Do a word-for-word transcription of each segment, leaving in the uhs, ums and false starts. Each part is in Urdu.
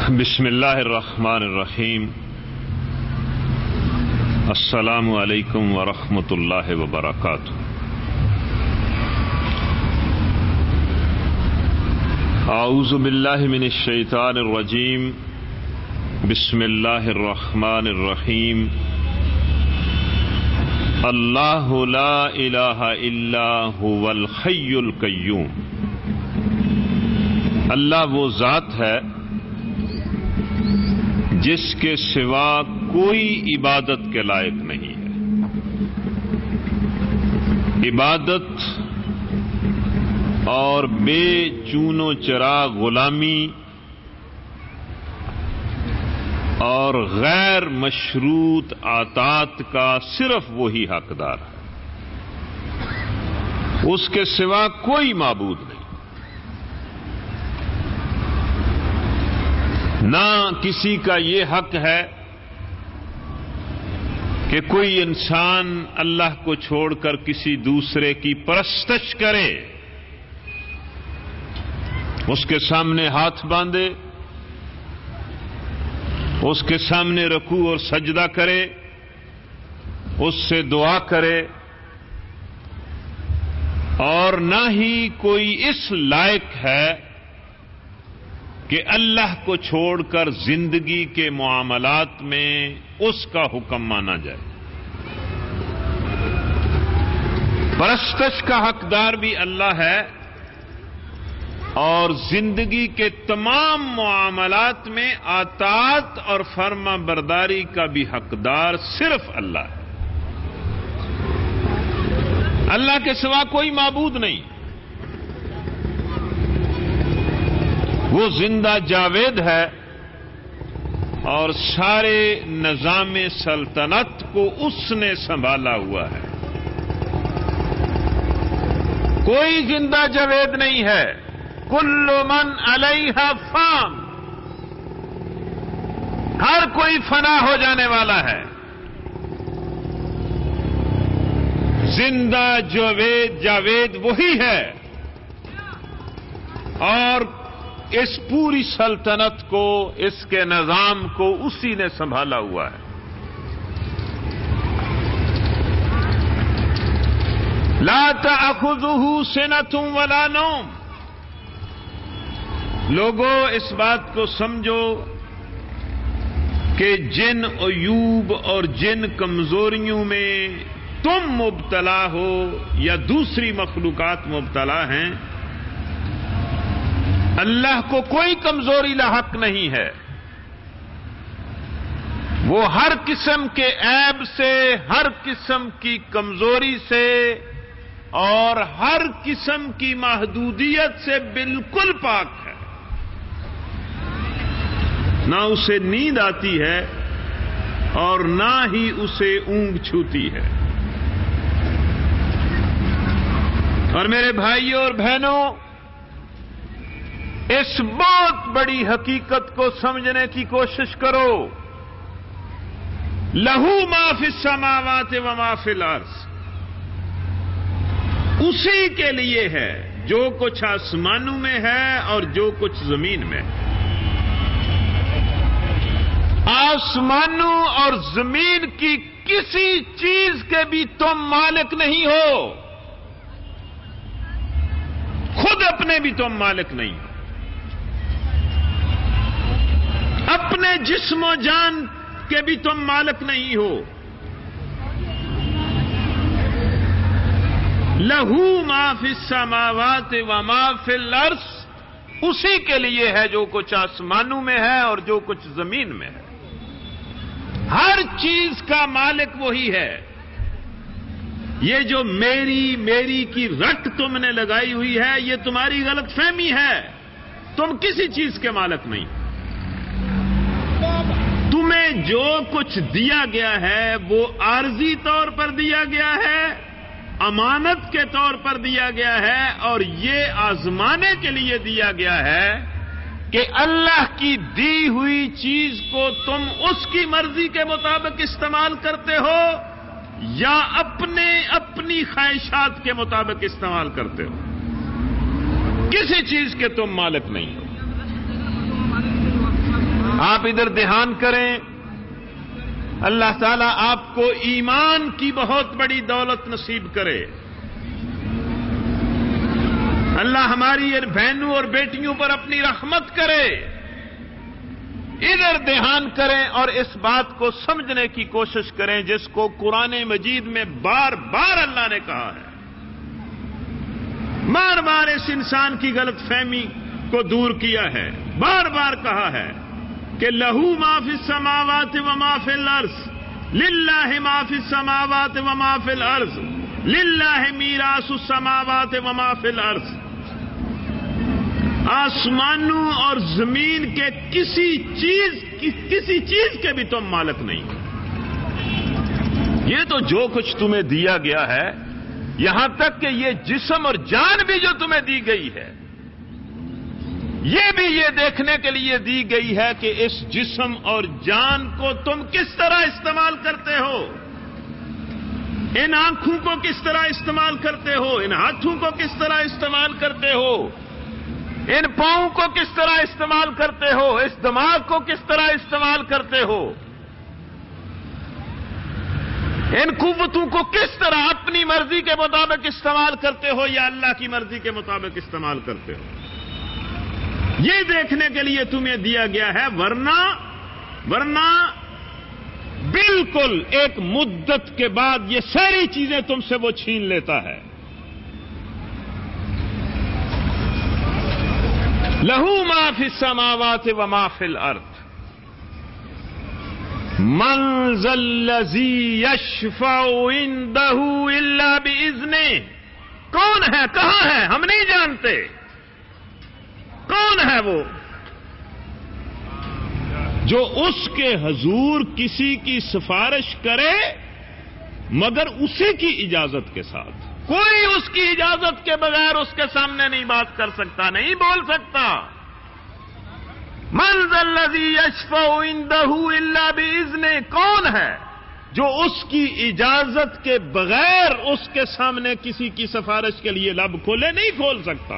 بسم اللہ الرحمن الرحیم۔ السلام علیکم ورحمۃ اللہ وبرکاتہ۔ اعوذ باللہ من الشیطان الرجیم۔ بسم اللہ الرحمن الرحیم۔ اللہ لا الہ الا هو الحی القیوم۔ اللہ وہ ذات ہے جس کے سوا کوئی عبادت کے لائق نہیں ہے۔ عبادت اور بے چون و چراغ غلامی اور غیر مشروط اطاعت کا صرف وہی حقدار ہے، اس کے سوا کوئی معبود نہیں۔ نہ کسی کا یہ حق ہے کہ کوئی انسان اللہ کو چھوڑ کر کسی دوسرے کی پرستش کرے، اس کے سامنے ہاتھ باندھے، اس کے سامنے رکوع اور سجدہ کرے، اس سے دعا کرے، اور نہ ہی کوئی اس لائق ہے کہ اللہ کو چھوڑ کر زندگی کے معاملات میں اس کا حکم مانا جائے۔ پرستش کا حقدار بھی اللہ ہے، اور زندگی کے تمام معاملات میں اطاعت اور فرما برداری کا بھی حقدار صرف اللہ ہے۔ اللہ کے سوا کوئی معبود نہیں۔ وہ زندہ جاوید ہے اور سارے نظام سلطنت کو اس نے سنبھالا ہوا ہے۔ کوئی زندہ جاوید نہیں ہے۔ کل من علیہا فان، ہر کوئی فنا ہو جانے والا ہے۔ زندہ جاوید جاوید وہی ہے، اور اس پوری سلطنت کو، اس کے نظام کو اسی نے سنبھالا ہوا ہے۔ لا تأخذہ سنۃ ولا نوم۔ لوگوں اس بات کو سمجھو کہ جن عیوب اور جن کمزوریوں میں تم مبتلا ہو یا دوسری مخلوقات مبتلا ہیں، اللہ کو کوئی کمزوری لاحق نہیں ہے۔ وہ ہر قسم کے عیب سے، ہر قسم کی کمزوری سے اور ہر قسم کی محدودیت سے بالکل پاک ہے۔ نہ اسے نیند آتی ہے اور نہ ہی اسے اونگ چھوتی ہے۔ اور میرے بھائیوں اور بہنوں، اس بہت بڑی حقیقت کو سمجھنے کی کوشش کرو۔ لہو ما فی السماوات و ما فی الارض، اسی کے لیے ہے جو کچھ آسمانوں میں ہے اور جو کچھ زمین میں ہے۔ آسمانوں اور زمین کی کسی چیز کے بھی تم مالک نہیں ہو، خود اپنے بھی تم مالک نہیں ہو، اپنے جسم و جان کے بھی تم مالک نہیں ہو۔ لہو ما فی السماوات و ما فی الارض، اسی کے لیے ہے جو کچھ آسمانوں میں ہے اور جو کچھ زمین میں ہے۔ ہر چیز کا مالک وہی ہے۔ یہ جو میری میری کی رٹ تم نے لگائی ہوئی ہے، یہ تمہاری غلط فہمی ہے۔ تم کسی چیز کے مالک نہیں۔ تمہیں جو کچھ دیا گیا ہے وہ عارضی طور پر دیا گیا ہے، امانت کے طور پر دیا گیا ہے، اور یہ آزمانے کے لیے دیا گیا ہے کہ اللہ کی دی ہوئی چیز کو تم اس کی مرضی کے مطابق استعمال کرتے ہو یا اپنے اپنی خواہشات کے مطابق استعمال کرتے ہو۔ کسی چیز کے تم مالک نہیں ہو۔ آپ ادھر دھیان کریں، اللہ تعالیٰ آپ کو ایمان کی بہت بڑی دولت نصیب کرے، اللہ ہماری بہنوں اور بیٹیوں پر اپنی رحمت کرے۔ ادھر دھیان کریں اور اس بات کو سمجھنے کی کوشش کریں جس کو قرآن مجید میں بار بار اللہ نے کہا ہے، بار بار اس انسان کی غلط فہمی کو دور کیا ہے، بار بار کہا ہے کہ لہو ما فی السماوات و ما فی الارض، للہ ما فی السماوات و ما فی الارض، للہ میراث السماوات و ما فی الارض۔ آسمانوں اور زمین کے کسی چیز کسی چیز کے بھی تم مالک نہیں، یہ تو جو کچھ تمہیں دیا گیا ہے، یہاں تک کہ یہ جسم اور جان بھی جو تمہیں دی گئی ہے، یہ بھی یہ دیکھنے کے لیے دی گئی ہے کہ اس جسم اور جان کو تم کس طرح استعمال کرتے ہو، ان آنکھوں کو کس طرح استعمال کرتے ہو، ان ہاتھوں کو کس طرح استعمال کرتے ہو، ان پاؤں کو کس طرح استعمال کرتے ہو، اس دماغ کو کس طرح استعمال کرتے ہو، ان قوتوں کو کس طرح اپنی مرضی کے مطابق استعمال کرتے ہو یا اللہ کی مرضی کے مطابق استعمال کرتے ہو، یہ دیکھنے کے لیے تمہیں دیا گیا ہے، ورنہ ورنہ بالکل ایک مدت کے بعد یہ ساری چیزیں تم سے وہ چھین لیتا ہے۔ لہو ما فی السماوات و ما فی الارض، من ذا الذی یشفع عندہ الا باذنہ، کون ہے، کہاں ہے، ہم نہیں جانتے، کون ہے وہ جو اس کے حضور کسی کی سفارش کرے مگر اسی کی اجازت کے ساتھ، کوئی اس کی اجازت کے بغیر اس کے سامنے نہیں بات کر سکتا، نہیں بول سکتا۔ من ذا الذی یشفع عندہ الا باذنہ، کون ہے جو اس کی اجازت کے بغیر اس کے سامنے کسی کی سفارش کے لیے لب کھولے، نہیں کھول سکتا۔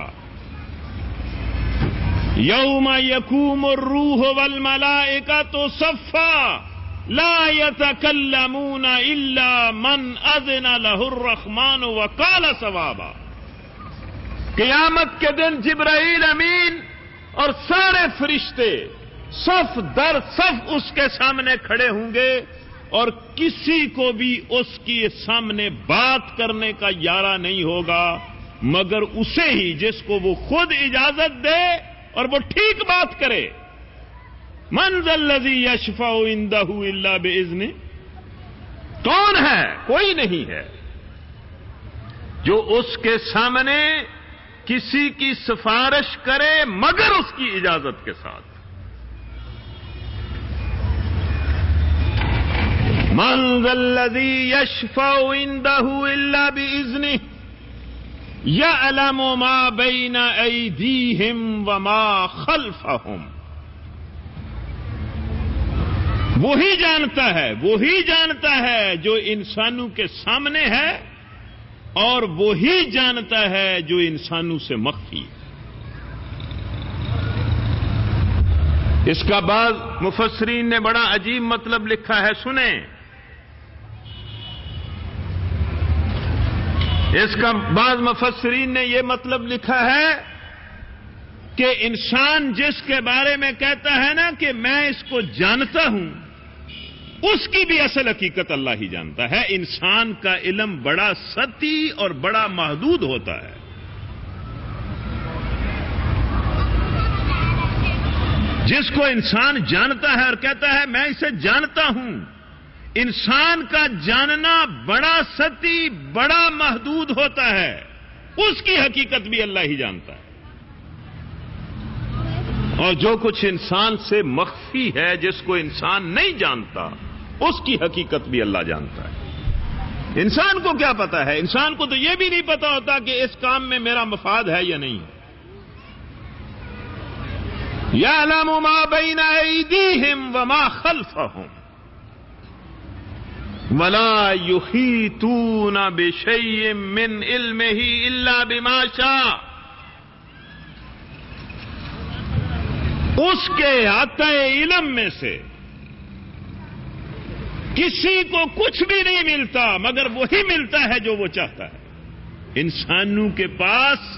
یوم یقوم الروح والملائکۃ صفا لا یتکلمون الا من اذن له الرحمن وقال صوابا، قیامت کے دن جبرائیل امین اور سارے فرشتے صف در صف اس کے سامنے کھڑے ہوں گے اور کسی کو بھی اس کے سامنے بات کرنے کا یارہ نہیں ہوگا مگر اسے ہی جس کو وہ خود اجازت دے اور وہ ٹھیک بات کرے۔ من ذا الذی یشفع عندہ الا باذنہ، کون ہے، کوئی نہیں ہے جو اس کے سامنے کسی کی سفارش کرے مگر اس کی اجازت کے ساتھ۔ من ذا الذی یشفع عندہ الا باذنہ یعلم ما بین ایدیہم وما خلفہم، وہی جانتا ہے وہی جانتا ہے جو انسانوں کے سامنے ہے اور وہی جانتا ہے جو انسانوں سے مخفی ہے۔ اس کا بعض مفسرین نے بڑا عجیب مطلب لکھا ہے، سنیں۔ اس کا بعض مفسرین نے یہ مطلب لکھا ہے کہ انسان جس کے بارے میں کہتا ہے نا کہ میں اس کو جانتا ہوں، اس کی بھی اصل حقیقت اللہ ہی جانتا ہے۔ انسان کا علم بڑا سطحی اور بڑا محدود ہوتا ہے۔ جس کو انسان جانتا ہے اور کہتا ہے میں اسے جانتا ہوں، انسان کا جاننا بڑا سطحی بڑا محدود ہوتا ہے، اس کی حقیقت بھی اللہ ہی جانتا ہے۔ اور جو کچھ انسان سے مخفی ہے، جس کو انسان نہیں جانتا، اس کی حقیقت بھی اللہ جانتا ہے۔ انسان کو کیا پتا ہے؟ انسان کو تو یہ بھی نہیں پتا ہوتا کہ اس کام میں میرا مفاد ہے یا نہیں۔ یعلم ما بین ایدیہم وما خلفہم ولا یحیطون بشیء من علمہ الا بما شاء، اس کے احاطہ علم میں سے کسی کو کچھ بھی نہیں ملتا مگر وہی ملتا ہے جو وہ چاہتا ہے۔ انسانوں کے پاس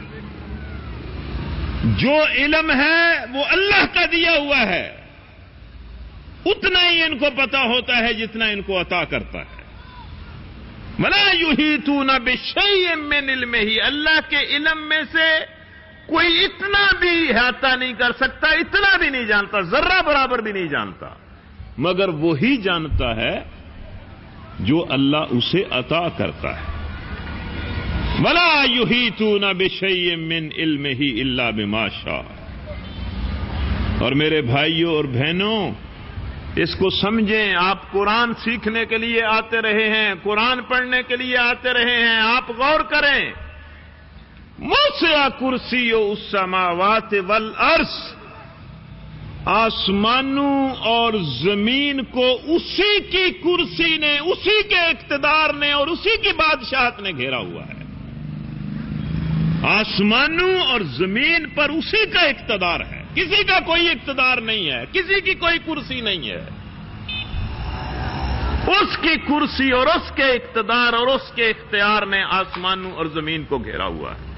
جو علم ہے وہ اللہ کا دیا ہوا ہے، اتنا ہی ان کو پتا ہوتا ہے جتنا ان کو عطا کرتا ہے۔ وَلَا يُحِيطُونَ بِشَيْءٍ مِّنْ عِلْمِهِ، اللہ کے علم میں سے کوئی اتنا بھی احاطہ نہیں کر سکتا، اتنا بھی نہیں جانتا، ذرہ برابر بھی نہیں جانتا، مگر وہی جانتا ہے جو اللہ اسے عطا کرتا ہے۔ وَلَا يُحِيطُونَ بِشَيْءٍ مِّنْ عِلْمِهِ إِلَّا بِمَا شَاءَ۔ اور میرے بھائیوں اور بہنوں، اس کو سمجھیں۔ آپ قرآن سیکھنے کے لیے آتے رہے ہیں، قرآن پڑھنے کے لیے آتے رہے ہیں، آپ غور کریں۔ وَسِعَ كُرْسِيُّهُ السَّمَاوَاتِ وَالْأَرْضَ، آسمانوں اور زمین کو اسی کی کرسی نے، اسی کے اقتدار نے اور اسی کی بادشاہت نے گھیرا ہوا ہے۔ آسمانوں اور زمین پر اسی کا اقتدار ہے، کسی کا کوئی اقتدار نہیں ہے، کسی کی کوئی کرسی نہیں ہے۔ اس کی کرسی اور اس کے اقتدار اور اس کے اختیار نے آسمانوں اور زمین کو گھیرا ہوا ہے۔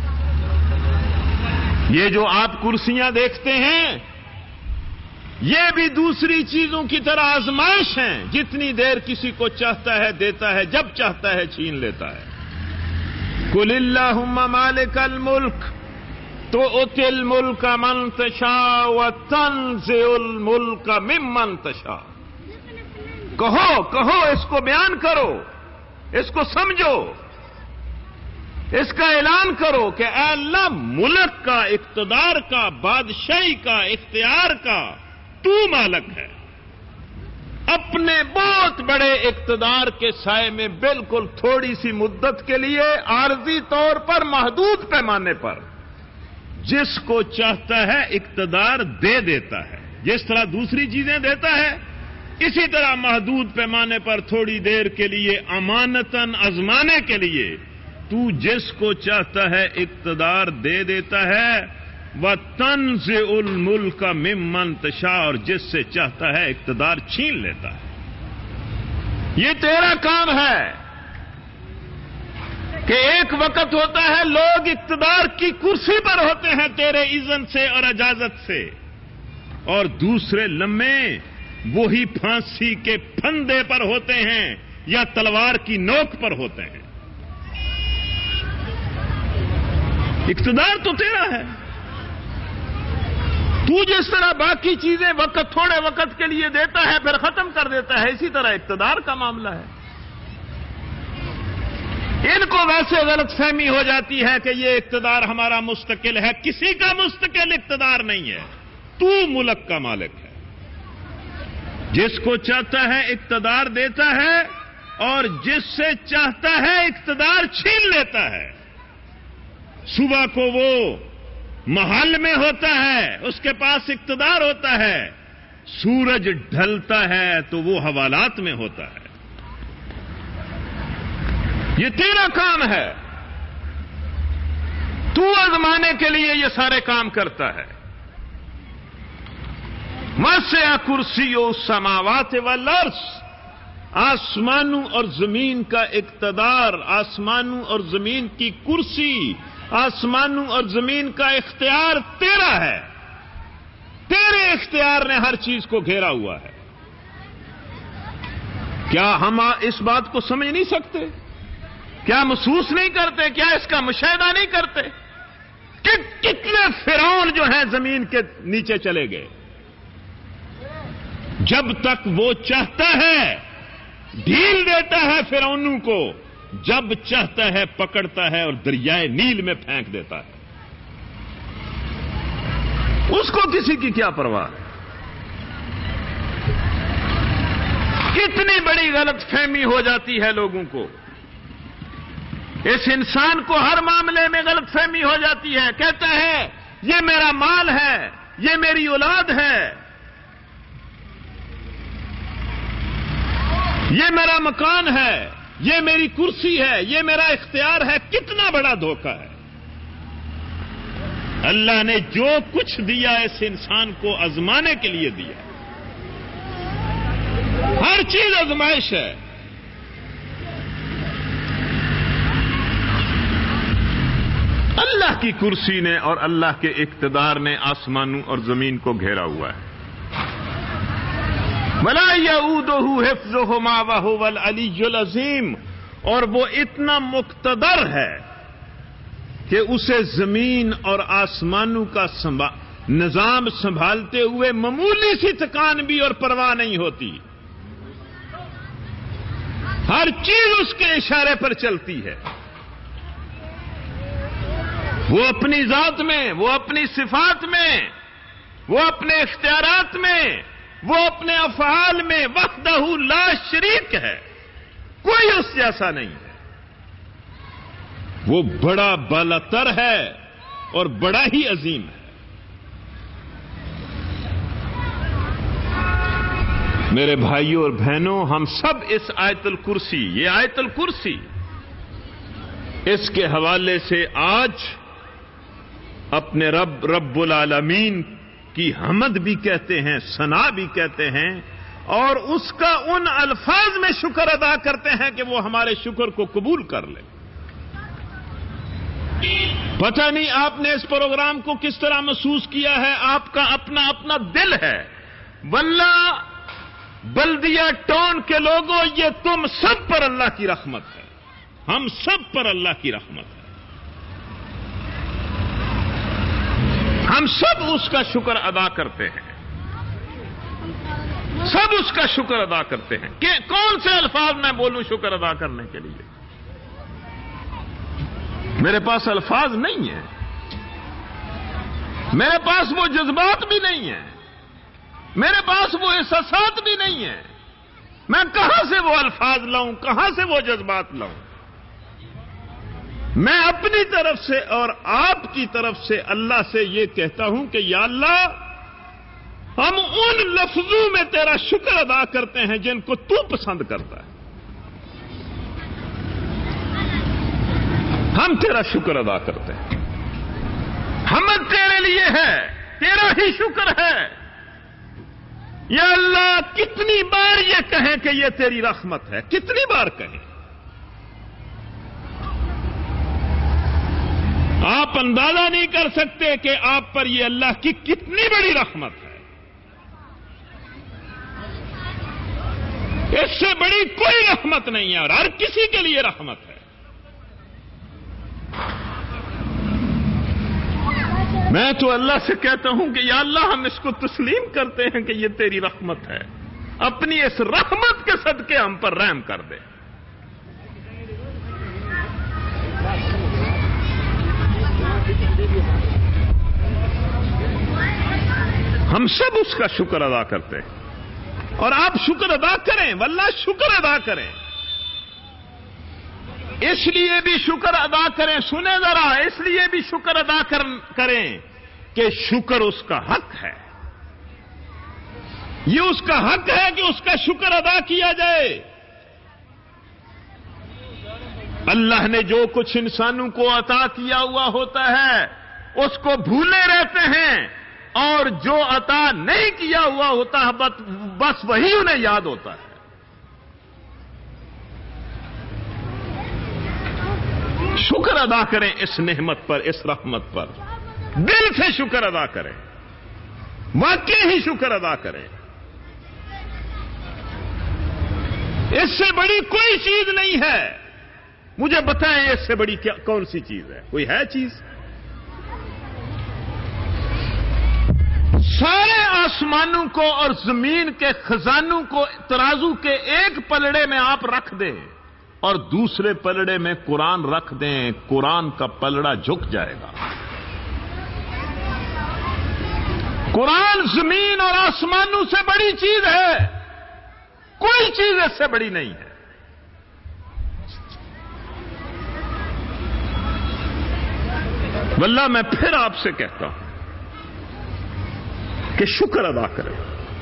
یہ جو آپ کرسیاں دیکھتے ہیں، یہ بھی دوسری چیزوں کی طرح آزمائش ہیں، جتنی دیر کسی کو چاہتا ہے دیتا ہے، جب چاہتا ہے چھین لیتا ہے۔ قُلِ اللَّهُمَّ مَالِكَ الْمُلْكِ تُؤْتِي الْمُلْكَ مَن تَشَاءُ وَتَنزِعُ الْمُلْكَ مِمَّن تَشَاءُ۔ کہو کہو اس کو بیان کرو، اس کو سمجھو، اس کا اعلان کرو کہ اے اللہ، ملک کا، اقتدار کا، بادشاہی کا، اختیار کا تو مالک ہے۔ اپنے بہت بڑے اقتدار کے سائے میں بالکل تھوڑی سی مدت کے لیے عارضی طور پر، محدود پیمانے پر جس کو چاہتا ہے اقتدار دے دیتا ہے۔ جس طرح دوسری چیزیں دیتا ہے، اسی طرح محدود پیمانے پر تھوڑی دیر کے لیے امانتاً آزمانے کے لیے تو جس کو چاہتا ہے اقتدار دے دیتا ہے۔ وَتَنزِعُ الْمُلْكَ مِمَّن تَشَاءُ، اور جس سے چاہتا ہے اقتدار چھین لیتا ہے۔ یہ تیرا کام ہے کہ ایک وقت ہوتا ہے لوگ اقتدار کی کرسی پر ہوتے ہیں تیرے اذن سے اور اجازت سے، اور دوسرے لمحے وہی پھانسی کے پھندے پر ہوتے ہیں یا تلوار کی نوک پر ہوتے ہیں۔ اقتدار تو تیرا ہے، تو جس طرح باقی چیزیں وقت تھوڑے وقت کے لیے دیتا ہے پھر ختم کر دیتا ہے، اسی طرح اقتدار کا معاملہ ہے۔ ان کو ویسے غلط فہمی ہو جاتی ہے کہ یہ اقتدار ہمارا مستقل ہے، کسی کا مستقل اقتدار نہیں ہے، تو ملک کا مالک ہے۔ جس کو چاہتا ہے اقتدار دیتا ہے اور جس سے چاہتا ہے اقتدار چھین لیتا ہے۔ صبح کو وہ محل میں ہوتا ہے، اس کے پاس اقتدار ہوتا ہے، سورج ڈھلتا ہے تو وہ حوالات میں ہوتا ہے۔ یہ تیرا کام ہے، تو آزمانے کے لیے یہ سارے کام کرتا ہے۔ وَسِعَ كُرْسِيُّهُ السَّمَاوَاتِ وَالْأَرْضَ، آسمانوں اور زمین کا اقتدار، آسمانوں اور زمین کی کرسی، آسمانوں اور زمین کا اختیار تیرا ہے۔ تیرے اختیار نے ہر چیز کو گھیرا ہوا ہے۔ کیا ہم اس بات کو سمجھ نہیں سکتے؟ کیا محسوس نہیں کرتے؟ کیا اس کا مشاہدہ نہیں کرتے کہ کتنے فرعون جو ہیں زمین کے نیچے چلے گئے؟ جب تک وہ چاہتا ہے ڈھیل دیتا ہے فرعونوں کو، جب چاہتا ہے پکڑتا ہے اور دریائے نیل میں پھینک دیتا ہے۔ اس کو کسی کی کیا پرواہ ہے؟ کتنی بڑی غلط فہمی ہو جاتی ہے لوگوں کو۔ اس انسان کو ہر معاملے میں غلط فہمی ہو جاتی ہے، کہتا ہے یہ میرا مال ہے، یہ میری اولاد ہے، یہ میرا مکان ہے، یہ میری کرسی ہے، یہ میرا اختیار ہے۔ کتنا بڑا دھوکہ ہے! اللہ نے جو کچھ دیا اس انسان کو آزمانے کے لیے دیا. ہر چیز آزمائش ہے. اللہ کی کرسی نے اور اللہ کے اقتدار نے آسمانوں اور زمین کو گھیرا ہوا ہے. وَلَا يَئُودُهُ حِفْظُهُمَا وَهُوَ الْعَلِيُّ الْعَظِيمُ. اور وہ اتنا مقتدر ہے کہ اسے زمین اور آسمانوں کا نظام سنبھالتے ہوئے معمولی سی تکان بھی اور پرواہ نہیں ہوتی. ہر چیز اس کے اشارے پر چلتی ہے. وہ اپنی ذات میں، وہ اپنی صفات میں، وہ اپنے اختیارات میں، وہ اپنے افعال میں وحدہ لا شریک ہے. کوئی اس جیسا نہیں ہے. وہ بڑا بالاتر ہے اور بڑا ہی عظیم ہے. میرے بھائیوں اور بہنوں، ہم سب اس آیت الکرسی، یہ آیت الکرسی، اس کے حوالے سے آج اپنے رب رب العالمین کی حمد بھی کہتے ہیں، ثنا بھی کہتے ہیں، اور اس کا ان الفاظ میں شکر ادا کرتے ہیں کہ وہ ہمارے شکر کو قبول کر لے. پتہ نہیں آپ نے اس پروگرام کو کس طرح محسوس کیا ہے. آپ کا اپنا اپنا دل ہے. واللہ بلدیہ ٹون کے لوگوں، یہ تم سب پر اللہ کی رحمت ہے. ہم سب پر اللہ کی رحمت ہے. ہم سب اس کا شکر ادا کرتے ہیں. سب اس کا شکر ادا کرتے ہیں. کہ کون سے الفاظ میں بولوں شکر ادا کرنے کے لیے؟ میرے پاس الفاظ نہیں ہیں. میرے پاس وہ جذبات بھی نہیں ہیں. میرے پاس وہ احساسات بھی نہیں ہیں. میں کہاں سے وہ الفاظ لاؤں، کہاں سے وہ جذبات لاؤں؟ میں اپنی طرف سے اور آپ کی طرف سے اللہ سے یہ کہتا ہوں کہ یا اللہ، ہم ان لفظوں میں تیرا شکر ادا کرتے ہیں جن کو تو پسند کرتا ہے. ہم تیرا شکر ادا کرتے ہیں. حمد تیرے لیے ہے، تیرا ہی شکر ہے. یا اللہ، کتنی بار یہ کہیں کہ یہ تیری رحمت ہے، کتنی بار کہیں. آپ اندازہ نہیں کر سکتے کہ آپ پر یہ اللہ کی کتنی بڑی رحمت ہے. اس سے بڑی کوئی رحمت نہیں ہے اور ہر کسی کے لیے رحمت ہے. میں تو اللہ سے کہتا ہوں کہ یا اللہ، ہم اس کو تسلیم کرتے ہیں کہ یہ تیری رحمت ہے. اپنی اس رحمت کے صدقے ہم پر رحم کر دے. ہم سب اس کا شکر ادا کرتے ہیں. اور آپ شکر ادا کریں، واللہ شکر ادا کریں. اس لیے بھی شکر ادا کریں، سنیں ذرا، اس لیے بھی شکر ادا کریں کہ شکر اس کا حق ہے. یہ اس کا حق ہے کہ اس کا شکر ادا کیا جائے. اللہ نے جو کچھ انسانوں کو عطا کیا ہوا ہوتا ہے اس کو بھولے رہتے ہیں، اور جو عطا نہیں کیا ہوا ہوتا ہے بس وہی انہیں یاد ہوتا ہے. شکر ادا کریں اس نعمت پر، اس رحمت پر. دل سے شکر ادا کریں، واقعی ہی شکر ادا کریں. اس سے بڑی کوئی چیز نہیں ہے. مجھے بتائیں اس سے بڑی کیا کون سی چیز ہے؟ کوئی ہے چیز؟ سارے آسمانوں کو اور زمین کے خزانوں کو ترازو کے ایک پلڑے میں آپ رکھ دیں اور دوسرے پلڑے میں قرآن رکھ دیں، قرآن کا پلڑا جھک جائے گا. قرآن زمین اور آسمانوں سے بڑی چیز ہے. کوئی چیز اس سے بڑی نہیں ہے. واللہ میں پھر آپ سے کہتا ہوں کہ شکر ادا کریں،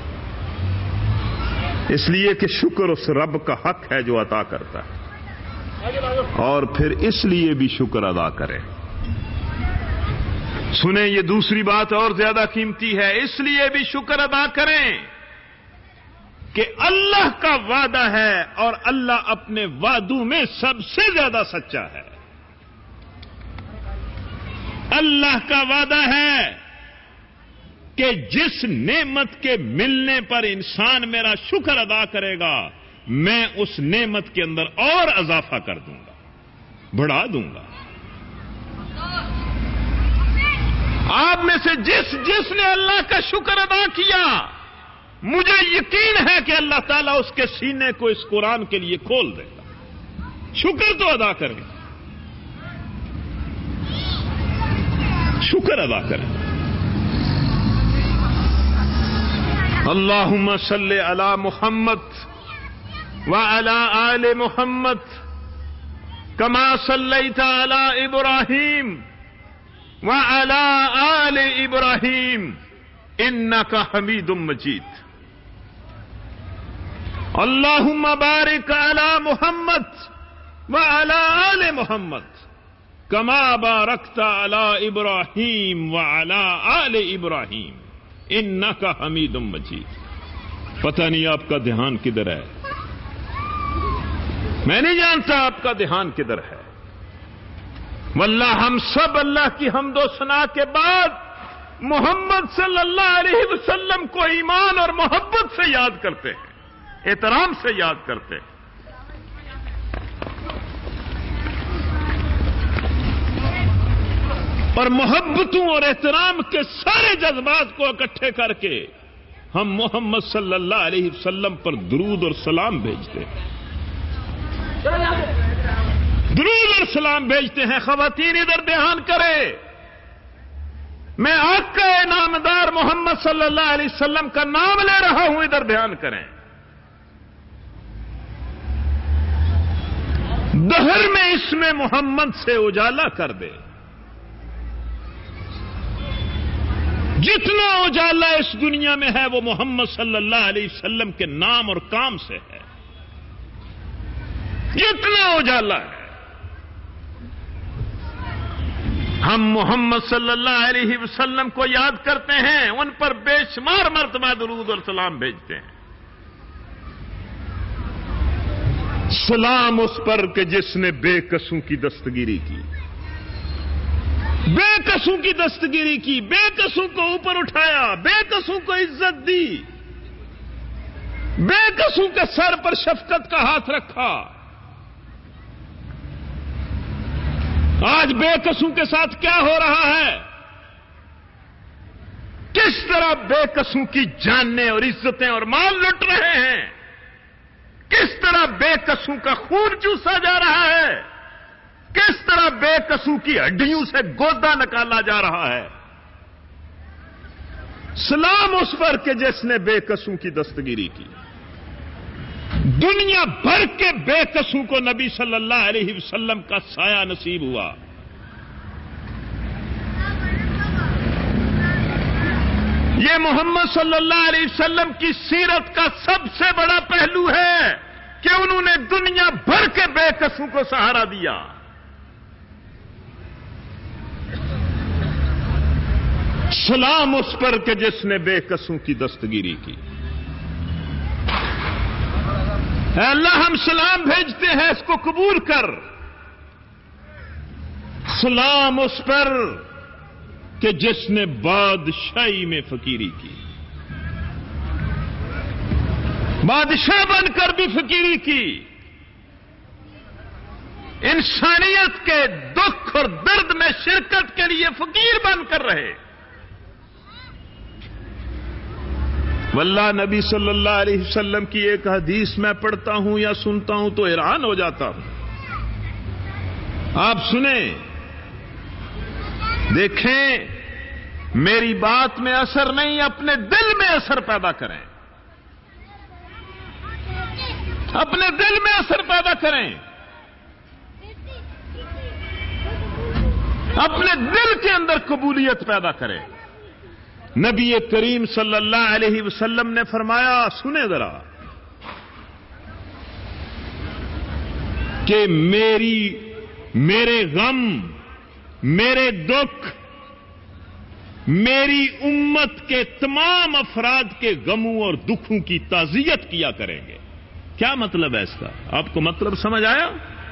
اس لیے کہ شکر اس رب کا حق ہے جو عطا کرتا ہے. اور پھر اس لیے بھی شکر ادا کریں سنیں، یہ دوسری بات اور زیادہ قیمتی ہے، اس لیے بھی شکر ادا کریں کہ اللہ کا وعدہ ہے اور اللہ اپنے وعدوں میں سب سے زیادہ سچا ہے۔ اللہ کا وعدہ ہے کہ جس نعمت کے ملنے پر انسان میرا شکر ادا کرے گا، میں اس نعمت کے اندر اور اضافہ کر دوں گا، بڑھا دوں گا۔ آپ میں سے جس جس نے اللہ کا شکر ادا کیا، مجھے یقین ہے کہ اللہ تعالیٰ اس کے سینے کو اس قرآن کے لیے کھول دے گا۔ شکر تو ادا کریں، شکر ادا کریں۔ اللہم صلی علی محمد وعلی آل محمد کما صلیت علی ابراہیم وعلی آل ابراہیم انک حمید مجید۔ اللہم بارک علی محمد وعلی آل محمد کما بارکت علی ابراہیم وعلی آل ابراہیم انک حمید مجید۔ پتہ نہیں آپ کا دھیان کدھر ہے، میں نہیں جانتا آپ کا دھیان کدھر ہے۔ واللہ ہم سب اللہ کی حمد و ثنا کے بعد محمد صلی اللہ علیہ وسلم کو ایمان اور محبت سے یاد کرتے ہیں، احترام سے یاد کرتے ہیں۔ اور محبتوں اور احترام کے سارے جذبات کو اکٹھے کر کے ہم محمد صلی اللہ علیہ وسلم پر درود اور سلام بھیجتے ہیں، درود اور سلام بھیجتے ہیں۔ خواتین ادھر دھیان کرے، میں آقا نامدار محمد صلی اللہ علیہ وسلم کا نام لے رہا ہوں، ادھر دھیان کریں۔ دہر میں اس میں محمد سے اجالا کر دے، جتنا اجالا اس دنیا میں ہے وہ محمد صلی اللہ علیہ وسلم کے نام اور کام سے ہے، جتنا اجالا ہے۔ ہم محمد صلی اللہ علیہ وسلم کو یاد کرتے ہیں، ان پر بے شمار مرتبہ درود اور سلام بھیجتے ہیں۔ سلام اس پر کہ جس نے بے کسوں کی دستگیری کی، بے کسوں کی دستگیری کی، بے کسوں کو اوپر اٹھایا، بے کسوں کو عزت دی، بے کسوں کے سر پر شفقت کا ہاتھ رکھا۔ آج بے کسوں کے ساتھ کیا ہو رہا ہے؟ کس طرح بے کسوں کی جانیں اور عزتیں اور مال لٹ رہے ہیں، کس طرح بے کسوں کا خون چوسا جا رہا ہے، کس طرح بے کسوں کی ہڈیوں سے گودا نکالا جا رہا ہے۔ سلام اس پر کہ جس نے بے کسوں کی دستگیری کی۔ دنیا بھر کے بے کسوں کو نبی صلی اللہ علیہ وسلم کا سایہ نصیب ہوا۔ یہ محمد صلی اللہ علیہ وسلم کی سیرت کا سب سے بڑا پہلو ہے کہ انہوں نے دنیا بھر کے بے کسوں کو سہارا دیا۔ سلام اس پر کہ جس نے بے کسوں کی دستگیری کی۔ اے اللہ، ہم سلام بھیجتے ہیں، اس کو قبول کر۔ سلام اس پر کہ جس نے بادشاہی میں فقیری کی، بادشاہ بن کر بھی فقیری کی، انسانیت کے دکھ اور درد میں شرکت کے لیے فقیر بن کر رہے۔ واللہ نبی صلی اللہ علیہ وسلم کی ایک حدیث میں پڑھتا ہوں یا سنتا ہوں تو حیران ہو جاتا ہوں۔ آپ سنیں، دیکھیں، میری بات میں اثر نہیں، اپنے دل میں اثر پیدا کریں، اپنے دل میں اثر پیدا کریں، اپنے دل کے اندر قبولیت پیدا کریں۔ نبی کریم صلی اللہ علیہ وسلم نے فرمایا، سنیں ذرا، کہ میری میرے غم، میرے دکھ، میری امت کے تمام افراد کے غموں اور دکھوں کی تعزیت کیا کریں گے. کیا مطلب ہے اس کا؟ آپ کو مطلب سمجھ آیا؟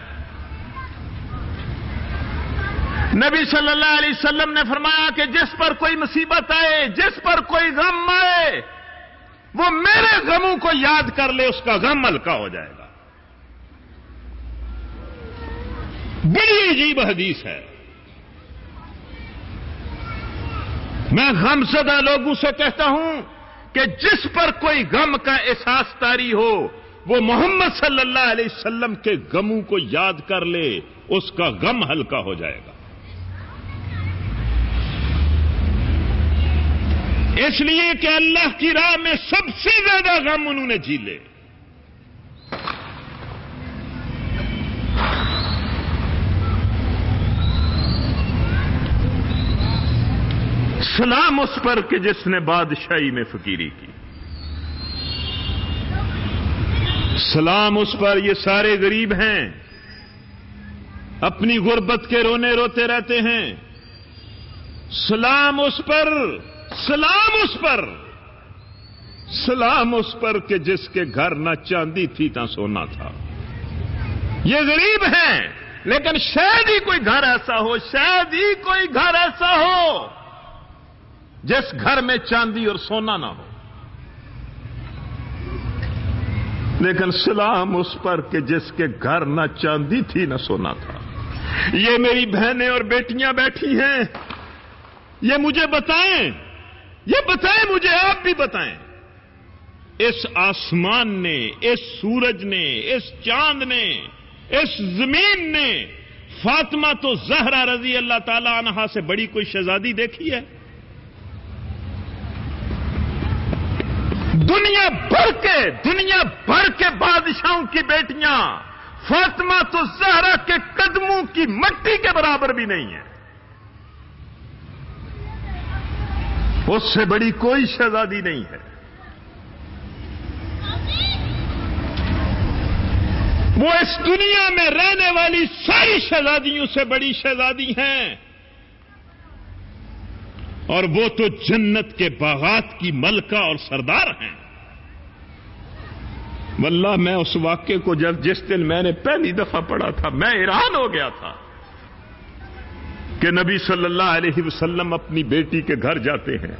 نبی صلی اللہ علیہ وسلم نے فرمایا کہ جس پر کوئی مصیبت آئے، جس پر کوئی غم آئے، وہ میرے غموں کو یاد کر لے، اس کا غم ہلکا ہو جائے گا. بڑی عجیب حدیث ہے. میں غم زدہ لوگوں سے کہتا ہوں کہ جس پر کوئی غم کا احساس طاری ہو، وہ محمد صلی اللہ علیہ وسلم کے غموں کو یاد کر لے، اس کا غم ہلکا ہو جائے گا. اس لیے کہ اللہ کی راہ میں سب سے زیادہ غم انہوں نے جھیلے. سلام اس پر کہ جس نے بادشاہی میں فقیری کی. سلام اس پر، یہ سارے غریب ہیں، اپنی غربت کے رونے روتے رہتے ہیں. سلام اس پر، سلام اس پر، سلام اس پر کہ جس کے گھر نہ چاندی تھی نہ سونا تھا. یہ غریب ہیں، لیکن شاید ہی کوئی گھر ایسا ہو، شاید ہی کوئی گھر ایسا ہو جس گھر میں چاندی اور سونا نہ ہو. لیکن سلام اس پر کہ جس کے گھر نہ چاندی تھی نہ سونا تھا. یہ میری بہنیں اور بیٹیاں بیٹھی ہیں، یہ مجھے بتائیں، یہ بتائیں مجھے، آپ بھی بتائیں، اس آسمان نے، اس سورج نے، اس چاند نے، اس زمین نے فاطمہ تو زہرا رضی اللہ تعالی عنہا سے بڑی کوئی شہزادی دیکھی ہے؟ دنیا بھر کے دنیا بھر کے بادشاہوں کی بیٹیاں فاطمہ تو زہرا کے قدموں کی مٹی کے برابر بھی نہیں ہیں. اس سے بڑی کوئی شہزادی نہیں ہے. وہ اس دنیا میں رہنے والی ساری شہزادیوں سے بڑی شہزادی ہیں، اور وہ تو جنت کے باغات کی ملکہ اور سردار ہیں. واللہ میں اس واقعے کو جب جس دن میں نے پہلی دفعہ پڑھا تھا، میں حیران ہو گیا تھا کہ نبی صلی اللہ علیہ وسلم اپنی بیٹی کے گھر جاتے ہیں،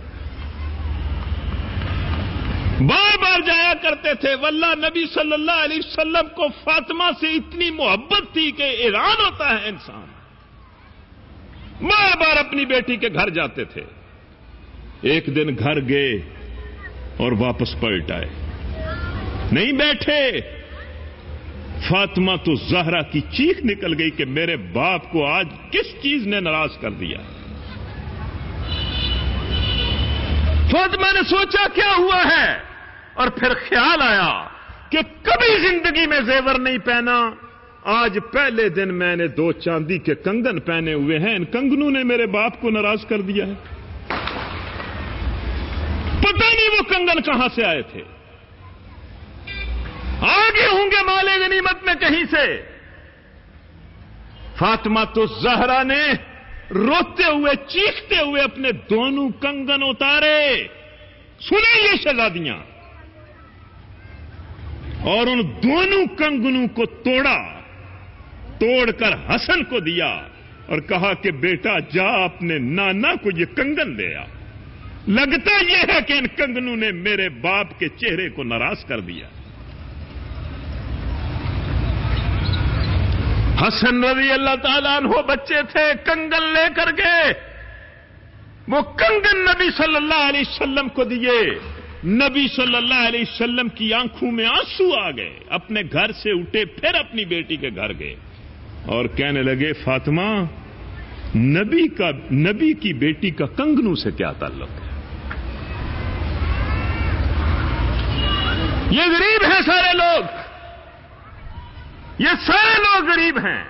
بار بار جایا کرتے تھے. واللہ نبی صلی اللہ علیہ وسلم کو فاطمہ سے اتنی محبت تھی کہ حیران ہوتا ہے انسان. بار بار اپنی بیٹی کے گھر جاتے تھے. ایک دن گھر گئے اور واپس پلٹ آئے، نہیں بیٹھے. فاطمہ تو زہرا کی چیخ نکل گئی کہ میرے باپ کو آج کس چیز نے ناراض کر دیا. فاطمہ نے سوچا کیا ہوا ہے، اور پھر خیال آیا کہ کبھی زندگی میں زیور نہیں پہنا، آج پہلے دن میں نے دو چاندی کے کنگن پہنے ہوئے ہیں، ان کنگنوں نے میرے باپ کو ناراض کر دیا ہے. پتہ نہیں وہ کنگن کہاں سے آئے تھے، آگے ہوں گے مال غنیمت میں کہیں سے. فاطمہ تو زہرا نے روتے ہوئے چیختے ہوئے اپنے دونوں کنگن اتارے. سنیں یہ شہزادیاں، اور ان دونوں کنگنوں کو توڑا، توڑ کر حسن کو دیا اور کہا کہ بیٹا جا اپنے نانا کو یہ کنگن دے آ. لگتا یہ ہے کہ ان کنگنوں نے میرے باپ کے چہرے کو ناراض کر دیا. حسن رضی اللہ تعالیٰ عنہ بچے تھے، کنگن لے کر گئے. وہ کنگن نبی صلی اللہ علیہ وسلم کو دیے. نبی صلی اللہ علیہ وسلم کی آنکھوں میں آنسو آ گئے. اپنے گھر سے اٹھے، پھر اپنی بیٹی کے گھر گئے اور کہنے لگے فاطمہ، نبی کا نبی کی بیٹی کا کنگنوں سے کیا تعلق ہے؟ یہ غریب ہیں سارے لوگ، یہ سارے لوگ غریب ہیں.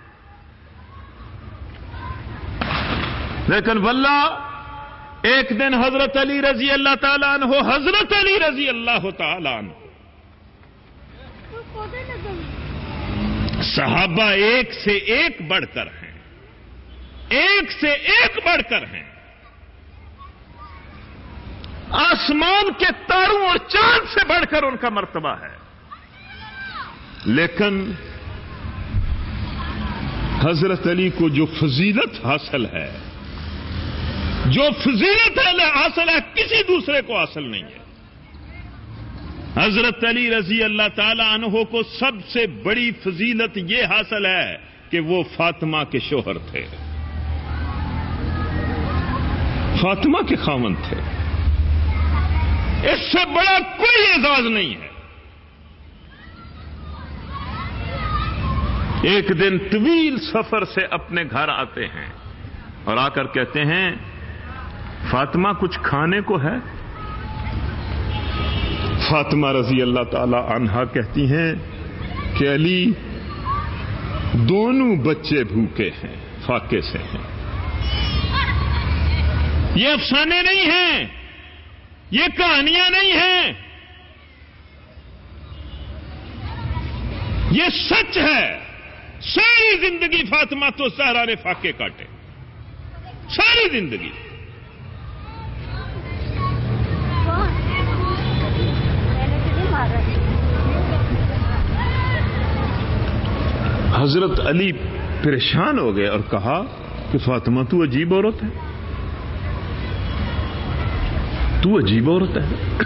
لیکن واللہ ایک دن حضرت علی رضی اللہ تعالیٰ عنہ حضرت علی رضی اللہ تعالیٰ عنہ صحابہ ایک سے ایک بڑھ کر ہیں، ایک سے ایک بڑھ کر ہیں. آسمان کے تاروں اور چاند سے بڑھ کر ان کا مرتبہ ہے. لیکن حضرت علی کو جو فضیلت حاصل ہے، جو فضیلت حاصل ہے، کسی دوسرے کو حاصل نہیں ہے. حضرت علی رضی اللہ تعالی عنہ کو سب سے بڑی فضیلت یہ حاصل ہے کہ وہ فاطمہ کے شوہر تھے، فاطمہ کے خاوند تھے. اس سے بڑا کوئی اعزاز نہیں ہے. ایک دن طویل سفر سے اپنے گھر آتے ہیں اور آ کر کہتے ہیں فاطمہ کچھ کھانے کو ہے؟ فاطمہ رضی اللہ تعالی عنہا کہتی ہیں کہ علی دونوں بچے بھوکے ہیں، فاقے سے ہیں. یہ افسانے نہیں ہیں، یہ کہانیاں نہیں ہیں، یہ سچ ہے. ساری زندگی فاطمہ تو زہرا نے فاقے کاٹے، ساری زندگی. حضرت علی پریشان ہو گئے اور کہا کہ فاطمہ تو عجیب عورت ہے، تو عجیب عورت ہے.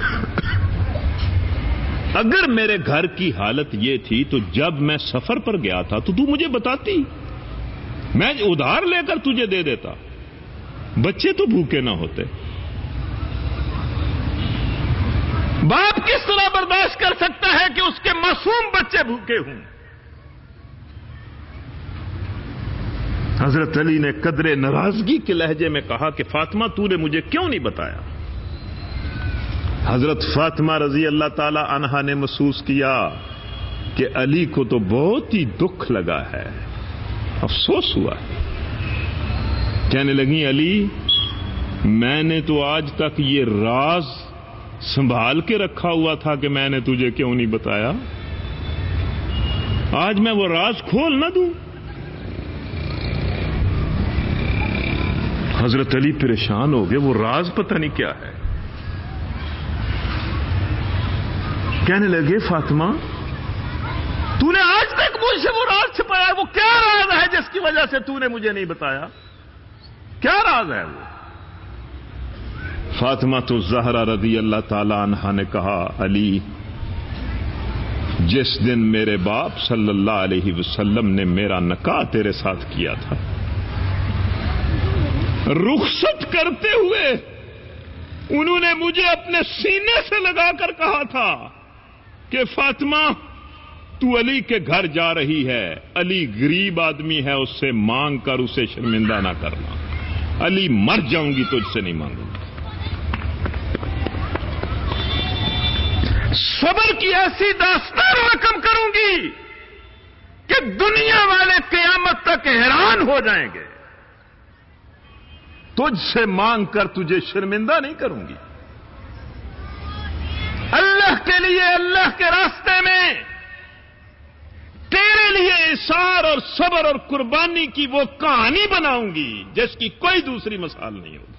اگر میرے گھر کی حالت یہ تھی تو جب میں سفر پر گیا تھا تو تو مجھے بتاتی، میں ادھار لے کر تجھے دے دیتا، بچے تو بھوکے نہ ہوتے. باپ کس طرح برداشت کر سکتا ہے کہ اس کے معصوم بچے بھوکے ہوں؟ حضرت علی نے قدرے ناراضگی کے لہجے میں کہا کہ فاطمہ تو نے مجھے کیوں نہیں بتایا؟ حضرت فاطمہ رضی اللہ تعالی عنہا نے محسوس کیا کہ علی کو تو بہت ہی دکھ لگا ہے، افسوس ہوا. کہنے لگی علی میں نے تو آج تک یہ راز سنبھال کے رکھا ہوا تھا کہ میں نے تجھے کیوں نہیں بتایا، آج میں وہ راز کھول نہ دوں؟ حضرت علی پریشان ہو گئے، وہ راز پتہ نہیں کیا ہے. کہنے لگے فاطمہ تو نے آج تک مجھ سے وہ راز چھپایا، وہ کیا راز ہے جس کی وجہ سے تو نے مجھے نہیں بتایا؟ کیا راز ہے وہ؟ فاطمہ تو زہرا رضی اللہ تعالی عنہا نے کہا علی جس دن میرے باپ صلی اللہ علیہ وسلم نے میرا نکاح تیرے ساتھ کیا تھا، رخصت کرتے ہوئے انہوں نے مجھے اپنے سینے سے لگا کر کہا تھا کہ فاطمہ تو علی کے گھر جا رہی ہے، علی غریب آدمی ہے، اس سے مانگ کر اسے شرمندہ نہ کرنا، علی مر جاؤں گی تجھ سے نہیں مانگوں گی. صبر کی ایسی داستان رقم کروں گی کہ دنیا والے قیامت تک حیران ہو جائیں گے، تجھ سے مانگ کر تجھے شرمندہ نہیں کروں گی. اللہ کے لیے، اللہ کے راستے میں تیرے لیے اثار اور صبر اور قربانی کی وہ کہانی بناؤں گی جس کی کوئی دوسری مثال نہیں ہوگی.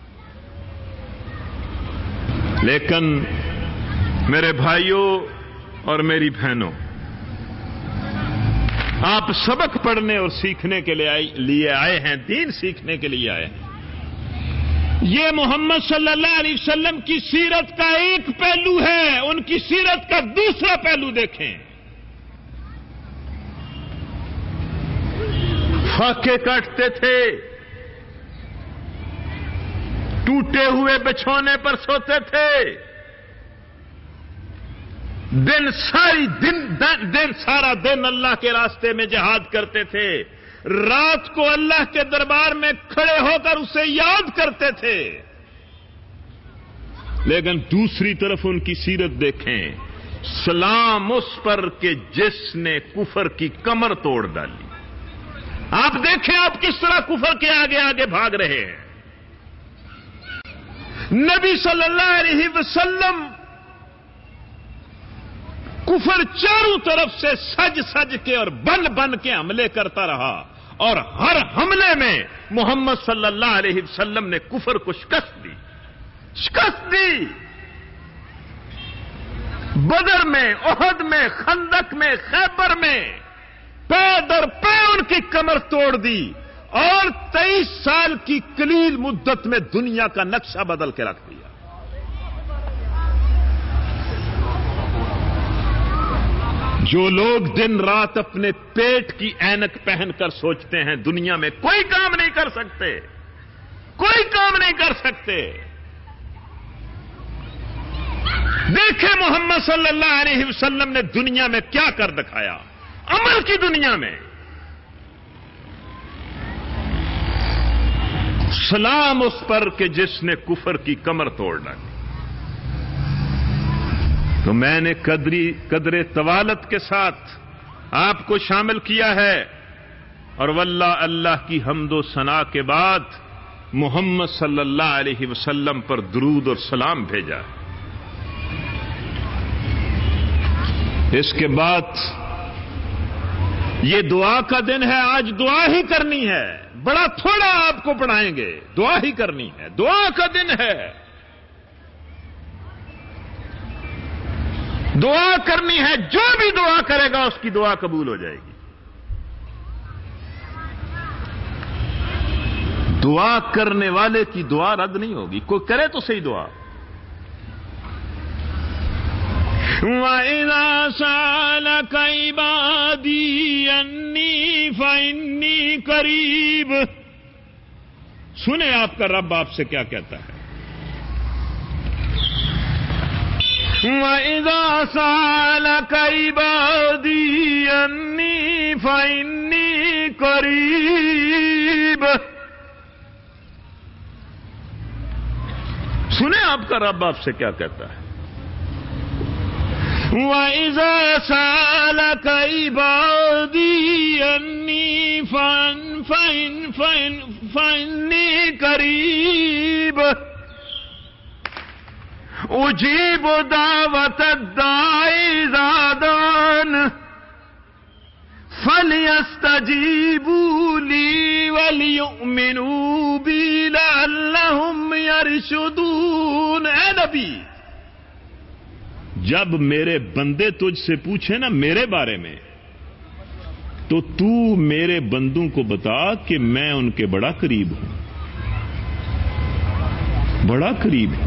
لیکن میرے بھائیوں اور میری بہنوں، آپ سبق پڑھنے اور سیکھنے کے لیے آئے ہیں، دین سیکھنے کے لیے آئے ہیں. یہ محمد صلی اللہ علیہ وسلم کی سیرت کا ایک پہلو ہے، ان کی سیرت کا دوسرا پہلو دیکھیں. فاقے کاٹتے تھے، ٹوٹے ہوئے بچھونے پر سوتے تھے، دن ساری دن دن سارا دن اللہ کے راستے میں جہاد کرتے تھے، رات کو اللہ کے دربار میں کھڑے ہو کر اسے یاد کرتے تھے. لیکن دوسری طرف ان کی سیرت دیکھیں، سلام اس پر کہ جس نے کفر کی کمر توڑ ڈالی. آپ دیکھیں آپ کس طرح کفر کے آگے آگے بھاگ رہے ہیں. نبی صلی اللہ علیہ وسلم کفر چاروں طرف سے سج سج کے اور بن بن کے حملے کرتا رہا، اور ہر حملے میں محمد صلی اللہ علیہ وسلم نے کفر کو شکست دی. شکست دی، بدر میں، احد میں، خندق میں، خیبر میں پے در پے ان کی کمر توڑ دی اور تیئیس سال کی قلیل مدت میں دنیا کا نقشہ بدل کے رکھ دیا۔ جو لوگ دن رات اپنے پیٹ کی اینک پہن کر سوچتے ہیں دنیا میں کوئی کام نہیں کر سکتے، کوئی کام نہیں کر سکتے، دیکھیں محمد صلی اللہ علیہ وسلم نے دنیا میں کیا کر دکھایا، عمل کی دنیا میں۔ سلام اس پر کہ جس نے کفر کی کمر توڑ ڈالی۔ تو میں نے قدری قدر طوالت کے ساتھ آپ کو شامل کیا ہے، اور واللہ اللہ کی حمد و ثنا کے بعد محمد صلی اللہ علیہ وسلم پر درود اور سلام بھیجا۔ اس کے بعد یہ دعا کا دن ہے، آج دعا ہی کرنی ہے، بڑا تھوڑا آپ کو پڑھائیں گے، دعا ہی کرنی ہے، دعا کا دن ہے، دعا کرنی ہے، جو بھی دعا کرے گا اس کی دعا قبول ہو جائے گی۔ دعا کرنے والے کی دعا رد نہیں ہوگی، کوئی کرے تو صحیح دعا۔ وَإِذَا سَأَلَكَ عِبَادِي أَنِّي فَإِنِّي قَرِيبٌ، سنیں آپ کا رب آپ سے کیا کہتا ہے۔ وَإِذَا سَأَلَكَ عِبَادِي أَنِّي فَإِنِّي قَرِيبٌ، سنیں آپ کا رب آپ سے کیا کہتا ہے۔ وَإِذَا سَأَلَكَ عِبَادِي أَنِّي فَإِنِّي قَرِيبٌ أُجِيبُ دَعْوَةَ الدَّاعِ إِذَا دَعَانِ فَلْيَسْتَجِيبُوا لِي وَلْيُؤْمِنُوا بِي لَعَلَّهُمْ يَرْشُدُونَ۔ اے نبی، جب میرے بندے تجھ سے پوچھے نا میرے بارے میں، تو تو میرے بندوں کو بتا کہ میں ان کے بڑا قریب ہوں، بڑا قریب ہوں،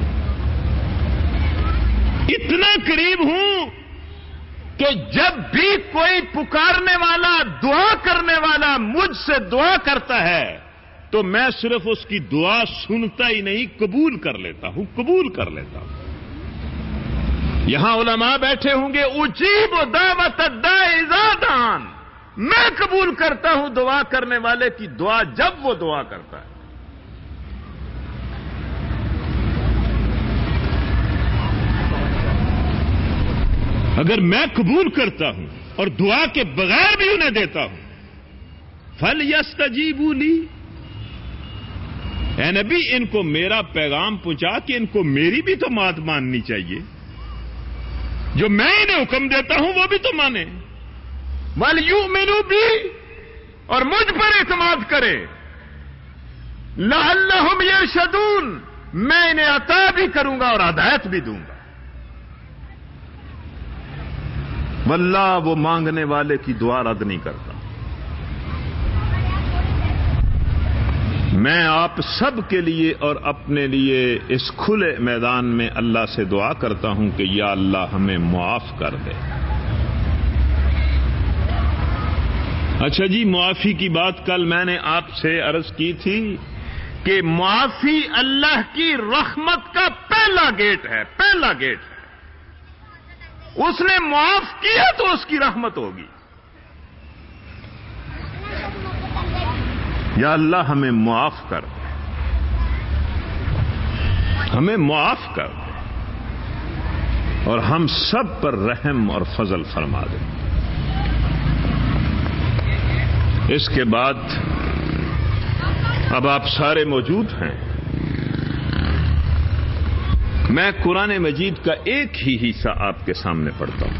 اتنا قریب ہوں کہ جب بھی کوئی پکارنے والا، دعا کرنے والا مجھ سے دعا کرتا ہے تو میں صرف اس کی دعا سنتا ہی نہیں، قبول کر لیتا ہوں، قبول کر لیتا ہوں۔ یہاں علماء بیٹھے ہوں گے، اجیب دعوت الداع اذا دعان، میں قبول کرتا ہوں دعا کرنے والے کی دعا جب وہ دعا کرتا ہے۔ اگر میں قبول کرتا ہوں اور دعا کے بغیر بھی انہیں دیتا ہوں، فَلْيَسْتَجِيبُوا لِي، اے نبی ان کو میرا پیغام پہنچا کہ ان کو میری بھی تو بات ماننی چاہیے، جو میں انہیں حکم دیتا ہوں وہ بھی تو مانے، وَلْيُؤْمِنُوا بِي، اور مجھ پر اعتماد کرے، لَعَلَّهُمْ يَرْشُدُونَ، میں انہیں عطا بھی کروں گا اور ہدایت بھی دوں گا۔ واللہ وہ مانگنے والے کی دعا رد نہیں کرتا۔ میں آپ سب کے لیے اور اپنے لیے اس کھلے میدان میں اللہ سے دعا کرتا ہوں کہ یا اللہ ہمیں معاف کر دے۔ اچھا جی، معافی کی بات کل میں نے آپ سے عرض کی تھی کہ معافی اللہ کی رحمت کا پہلا گیٹ ہے، پہلا گیٹ ہے۔ اس نے معاف کیا تو اس کی رحمت ہوگی۔ یا اللہ ہمیں معاف کر دے، ہمیں معاف کر دے اور ہم سب پر رحم اور فضل فرما دے۔ اس کے بعد اب آپ سارے موجود ہیں، میں قرآن مجید کا ایک ہی حصہ آپ کے سامنے پڑھتا ہوں۔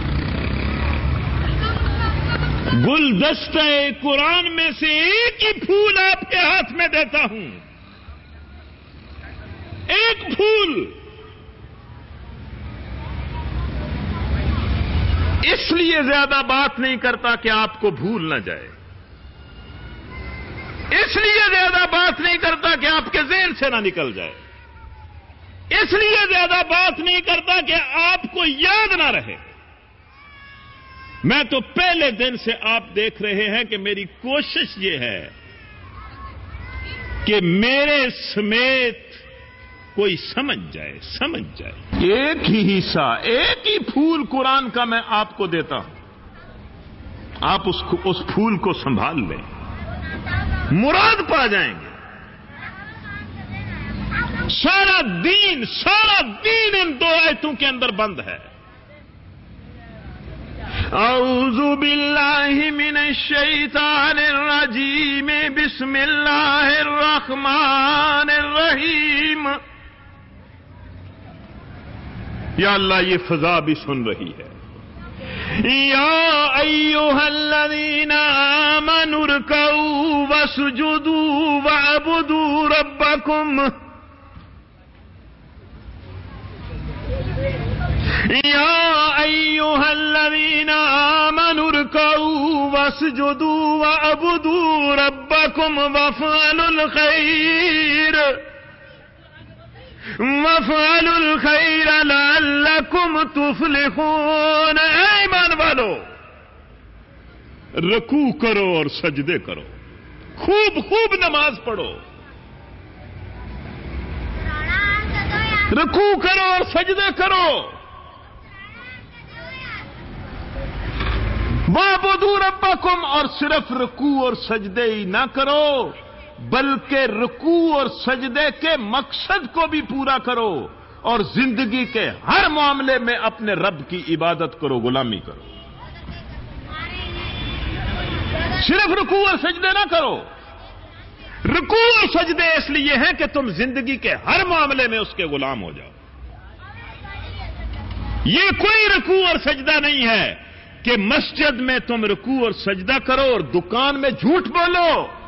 گلدستہ قرآن میں سے ایک ہی پھول آپ کے ہاتھ میں دیتا ہوں، ایک پھول اس لیے زیادہ بات نہیں کرتا کہ آپ کو بھول نہ جائے، اس لیے زیادہ بات نہیں کرتا کہ آپ کے ذہن سے نہ نکل جائے، اس لیے زیادہ بات نہیں کرتا کہ آپ کو یاد نہ رہے۔ میں تو پہلے دن سے آپ دیکھ رہے ہیں کہ میری کوشش یہ ہے کہ میرے سمیت کوئی سمجھ جائے سمجھ جائے ایک ہی حصہ، ایک ہی پھول قرآن کا میں آپ کو دیتا ہوں، آپ اس کو اس پھول کو سنبھال لیں، مراد پا جائیں گے۔ سارا دین سارا دین ان دو آیتوں کے اندر بند ہے۔ اعوذ باللہ من الشیطان الرجیم، بسم اللہ الرحمن الرحیم۔ یا اللہ یہ فضا بھی سن رہی ہے۔ یا ایھا الذین آمنوا ارکعوا واسجدوا واعبدوا ربکم۔ یا ایھا الذین آمنوا ارکعوا واسجدوا واعبدوا ربکم وافعلوا الخیر وافعلوا الخیر لعلکم تفلحون۔ اے ایمان والو، رکوع کرو اور سجدے کرو، خوب خوب نماز پڑھو، رکوع کرو اور سجدے کرو۔ وَاعْبُدُوا رَبَّكُمْ، اور صرف رکوع اور سجدے ہی نہ کرو بلکہ رکوع اور سجدے کے مقصد کو بھی پورا کرو، اور زندگی کے ہر معاملے میں اپنے رب کی عبادت کرو، غلامی کرو۔ صرف رکوع اور سجدے نہ کرو، رکوع اور سجدے اس لیے ہیں کہ تم زندگی کے ہر معاملے میں اس کے غلام ہو جاؤ۔ یہ کوئی رکوع اور سجدہ نہیں ہے کہ مسجد میں تم رکوع اور سجدہ کرو اور دکان میں جھوٹ بولو،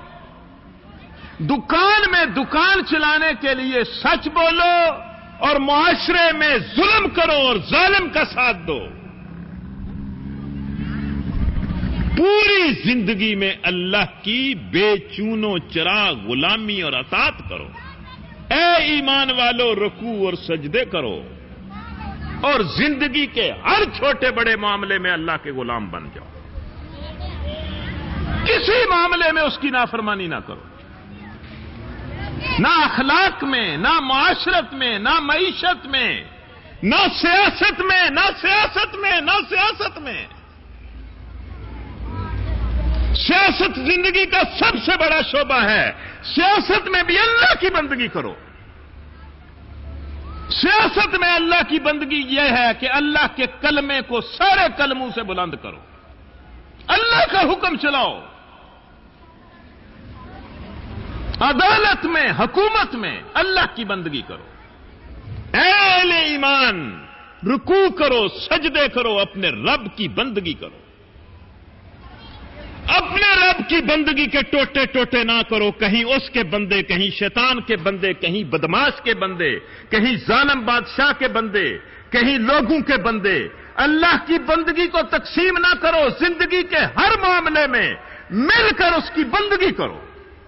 دکان میں دکان چلانے کے لیے سچ بولو، اور معاشرے میں ظلم کرو اور ظالم کا ساتھ دو۔ پوری زندگی میں اللہ کی بے چونو چرا غلامی اور اطاعت کرو۔ اے ایمان والو، رکوع اور سجدے کرو اور زندگی کے ہر چھوٹے بڑے معاملے میں اللہ کے غلام بن جاؤ، کسی معاملے میں اس کی نافرمانی نہ کرو، نہ اخلاق میں، نہ معاشرت میں، نہ معیشت میں، نہ سیاست میں، نہ سیاست میں، نہ سیاست میں۔ سیاست زندگی کا سب سے بڑا شعبہ ہے، سیاست میں بھی اللہ کی بندگی کرو۔ سیاست میں اللہ کی بندگی یہ ہے کہ اللہ کے کلمے کو سارے کلموں سے بلند کرو، اللہ کا حکم چلاؤ۔ عدالت میں، حکومت میں اللہ کی بندگی کرو۔ اے اہل ایمان، رکوع کرو، سجدے کرو، اپنے رب کی بندگی کرو۔ اپنے رب کی بندگی کے ٹوٹے ٹوٹے نہ کرو، کہیں اس کے بندے، کہیں شیطان کے بندے، کہیں بدماش کے بندے، کہیں ظالم بادشاہ کے بندے، کہیں لوگوں کے بندے۔ اللہ کی بندگی کو تقسیم نہ کرو، زندگی کے ہر معاملے میں مل کر اس کی بندگی کرو۔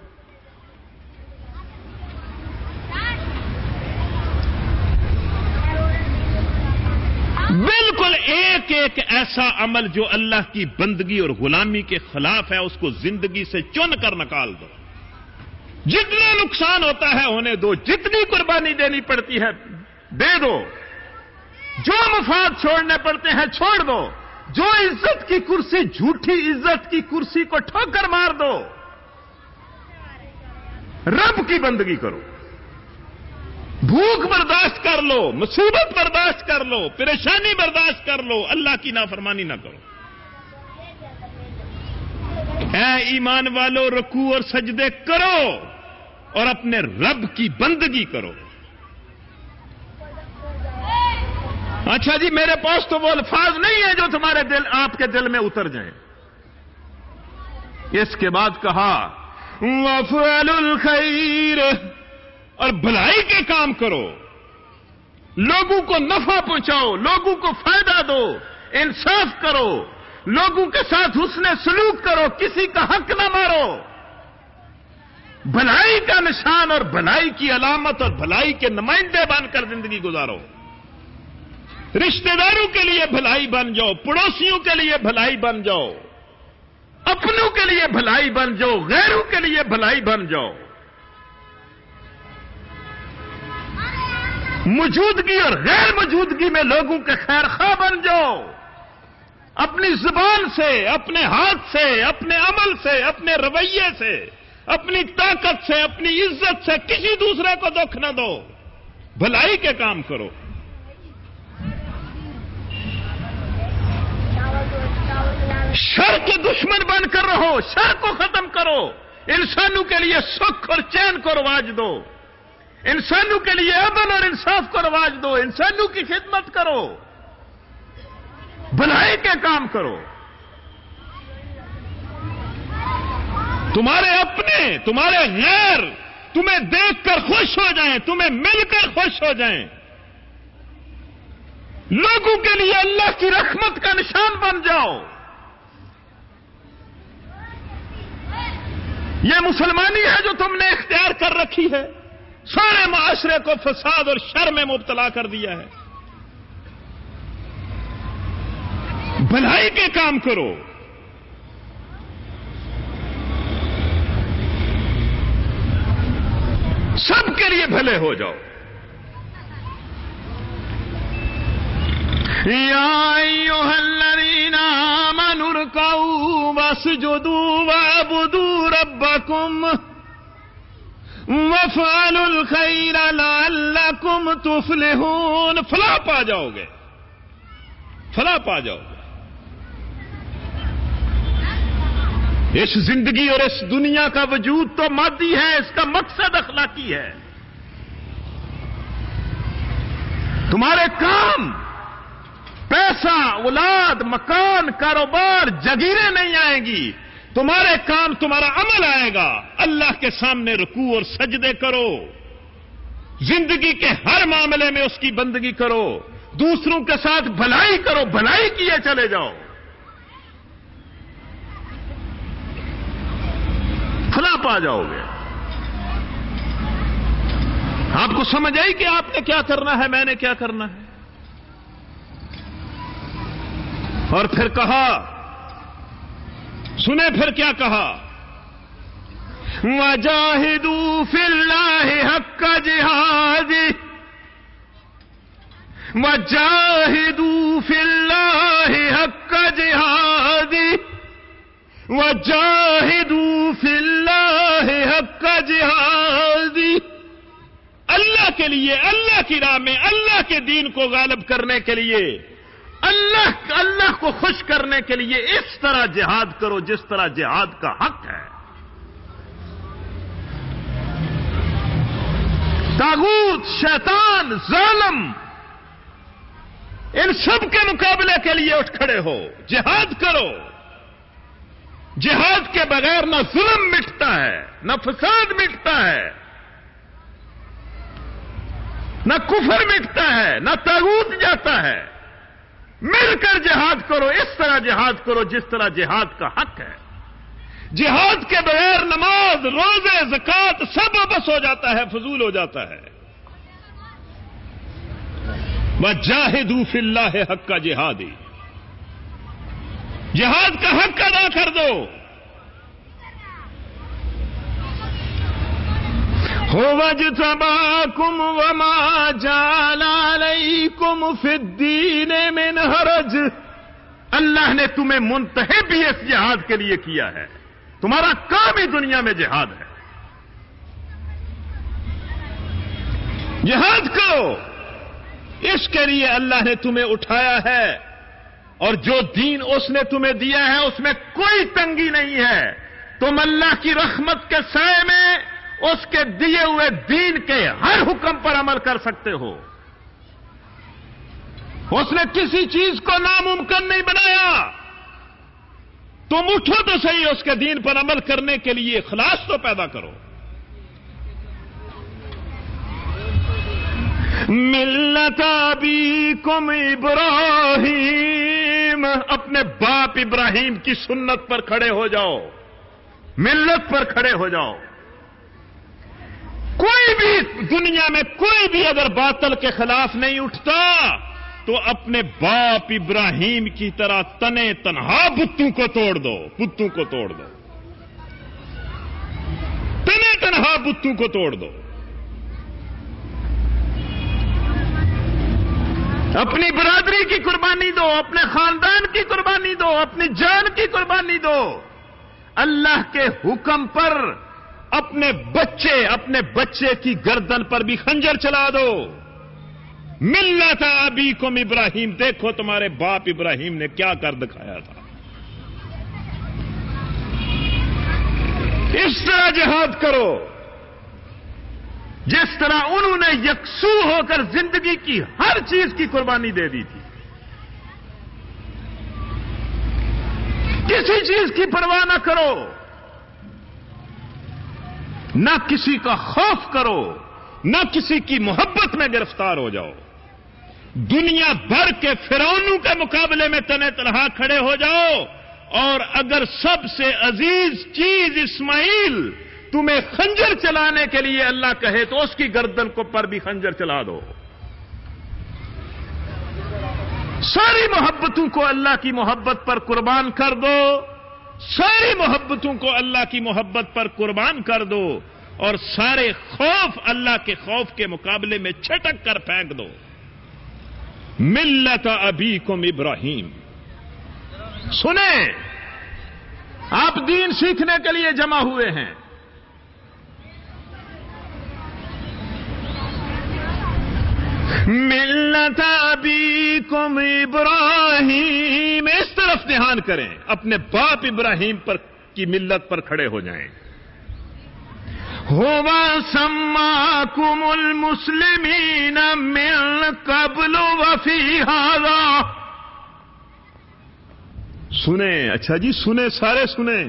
بالکل ایک ایک ایسا عمل جو اللہ کی بندگی اور غلامی کے خلاف ہے، اس کو زندگی سے چن کر نکال دو۔ جتنا نقصان ہوتا ہے ہونے دو، جتنی قربانی دینی پڑتی ہے دے دو، جو مفاد چھوڑنے پڑتے ہیں چھوڑ دو، جو عزت کی کرسی، جھوٹی عزت کی کرسی کو ٹھوکر مار دو، رب کی بندگی کرو۔ بھوک برداشت کر لو، مصیبت برداشت کر لو، پریشانی برداشت کر لو، اللہ کی نافرمانی نہ کرو۔ اے ایمان والو، رکوع اور سجدے کرو اور اپنے رب کی بندگی کرو۔ اچھا جی، میرے پاس تو وہ الفاظ نہیں ہیں جو تمہارے دل، آپ کے دل میں اتر جائیں۔ اس کے بعد کہا وَافْعَلُوا الْخَيْرَ، اور بھلائی کے کام کرو، لوگوں کو نفع پہنچاؤ، لوگوں کو فائدہ دو، انصاف کرو، لوگوں کے ساتھ حسن سلوک کرو، کسی کا حق نہ مارو، بھلائی کا نشان اور بھلائی کی علامت اور بھلائی کے نمائندے بن کر زندگی گزارو، رشتہ داروں کے لیے بھلائی بن جاؤ، پڑوسیوں کے لیے بھلائی بن جاؤ، اپنوں کے لیے بھلائی بن جاؤ، غیروں کے لیے بھلائی بن جاؤ، موجودگی اور غیر موجودگی میں لوگوں کے خیر خواہ بن جاؤ، اپنی زبان سے، اپنے ہاتھ سے، اپنے عمل سے، اپنے رویے سے، اپنی طاقت سے، اپنی عزت سے کسی دوسرے کو دکھ نہ دو، بھلائی کے کام کرو۔ شر کے دشمن بن کر رہو، شر کو ختم کرو، انسانوں کے لیے سکھ اور چین کو رواج دو، انسانوں کے لیے امن اور انصاف کو رواج دو، انسانوں کی خدمت کرو، بھلائی کے کام کرو۔ تمہارے اپنے، تمہارے غیر تمہیں دیکھ کر خوش ہو جائیں، تمہیں مل کر خوش ہو جائیں، لوگوں کے لیے اللہ کی رحمت کا نشان بن جاؤ۔ یہ مسلمانی ہے جو تم نے اختیار کر رکھی ہے، سارے معاشرے کو فساد اور شر میں مبتلا کر دیا ہے۔ بھلائی کے کام کرو، سب کے لیے بھلے ہو جاؤ۔ یا ایھا الذین آمنوا ارکعوا واسجدوا واعبدوا ربکم وافعلوا الخیر لعلکم تفلحون، فلاح پا جاؤ گے، فلاح پا جاؤ گے۔ اس زندگی اور اس دنیا کا وجود تو مادی ہے، اس کا مقصد اخلاقی ہے۔ تمہارے کام، پیسہ، اولاد، مکان، کاروبار، جگیریں نہیں آئیں گی، تمہارے کام، تمہارا عمل آئے گا۔ اللہ کے سامنے رکوع اور سجدے کرو، زندگی کے ہر معاملے میں اس کی بندگی کرو، دوسروں کے ساتھ بھلائی کرو، بھلائی کیے چلے جاؤ، فلاح پا جاؤ گے۔ آپ کو سمجھ آئی کہ آپ نے کیا کرنا ہے، میں نے کیا کرنا ہے؟ اور پھر کہا، سنیں پھر کیا کہا، وَجَاهِدُوا فِي اللَّهِ حَقَّ جِهَادِهِ وَجَاهِدُوا فِي اللَّهِ حَقَّ جِهَادِهِ وَجَاهِدُوا فِي اللَّهِ حَقَّ جِهَادِهِ، اللہ کے لیے، اللہ کی راہ میں، اللہ کے دین کو غالب کرنے کے لیے، اللہ اللہ کو خوش کرنے کے لیے اس طرح جہاد کرو جس طرح جہاد کا حق ہے۔ طاغوت، شیطان، ظالم، ان سب کے مقابلے کے لیے اٹھ کھڑے ہو، جہاد کرو۔ جہاد کے بغیر نہ ظلم مٹتا ہے، نہ فساد مٹتا ہے، نہ کفر مٹتا ہے، نہ طاغوت جاتا ہے۔ مل کر جہاد کرو، اس طرح جہاد کرو جس طرح جہاد کا حق ہے۔ جہاد کے بغیر نماز، روزے، زکوٰۃ سب واپس ہو جاتا ہے، فضول ہو جاتا ہے۔ وَجَاهِدُوا فِي اللَّهِ حَقَّ جِهَادِهِ، جہاد کا حق ادا کر دو۔ هُوَ اجْتَبَاكُمْ وَمَا جَعَلَ عَلَيْكُمْ فِي الدِّينِ مِنْ حَرَجٍ، اللہ نے تمہیں منتخب بھی اس جہاد کے لیے کیا ہے، تمہارا کام ہی دنیا میں جہاد ہے۔ جہاد کرو، اس کے لیے اللہ نے تمہیں اٹھایا ہے، اور جو دین اس نے تمہیں دیا ہے اس میں کوئی تنگی نہیں ہے۔ تم اللہ کی رحمت کے سائے میں اس کے دیے ہوئے دین کے ہر حکم پر عمل کر سکتے ہو۔ اس نے کسی چیز کو ناممکن نہیں بنایا۔ تم اٹھو تو صحیح، اس کے دین پر عمل کرنے کے لیے اخلاص تو پیدا کرو۔ ملت ابیکم ابراہیم، اپنے باپ ابراہیم کی سنت پر کھڑے ہو جاؤ، ملت پر کھڑے ہو جاؤ۔ کوئی بھی دنیا میں کوئی بھی اگر باطل کے خلاف نہیں اٹھتا تو اپنے باپ ابراہیم کی طرح تنے تنہا بتوں کو توڑ دو، بتوں کو توڑ دو، تنے تنہا بتوں کو توڑ دو۔ اپنی برادری کی قربانی دو، اپنے خاندان کی قربانی دو، اپنی جان کی قربانی دو، اللہ کے حکم پر اپنے بچے اپنے بچے کی گردن پر بھی خنجر چلا دو۔ ملت ابیکم ابراہیم، دیکھو تمہارے باپ ابراہیم نے کیا کر دکھایا تھا۔ اس طرح جہاد کرو جس طرح انہوں نے یکسو ہو کر زندگی کی ہر چیز کی قربانی دے دی تھی، کسی چیز کی پرواہ نہ کرو، نہ کسی کا خوف کرو، نہ کسی کی محبت میں گرفتار ہو جاؤ، دنیا بھر کے فرعونوں کے مقابلے میں تنے تنہا کھڑے ہو جاؤ، اور اگر سب سے عزیز چیز اسماعیل تمہیں خنجر چلانے کے لیے اللہ کہے تو اس کی گردن کو پر بھی خنجر چلا دو۔ ساری محبتوں کو اللہ کی محبت پر قربان کر دو، ساری محبتوں کو اللہ کی محبت پر قربان کر دو، اور سارے خوف اللہ کے خوف کے مقابلے میں چھٹک کر پھینک دو۔ ملت ابیکم ابراہیم۔ سنیں، آپ دین سیکھنے کے لیے جمع ہوئے ہیں، ملت ابیکم ابراہیم، اس طرف دھیان کریں، اپنے باپ ابراہیم پر کی ملت پر کھڑے ہو جائیں۔ هُوَ سَمَّاكُمُ الْمُسْلِمِينَ مِن قَبْلُ وَفِي هَذَا۔ سنیں، اچھا جی سنیں، سارے سنیں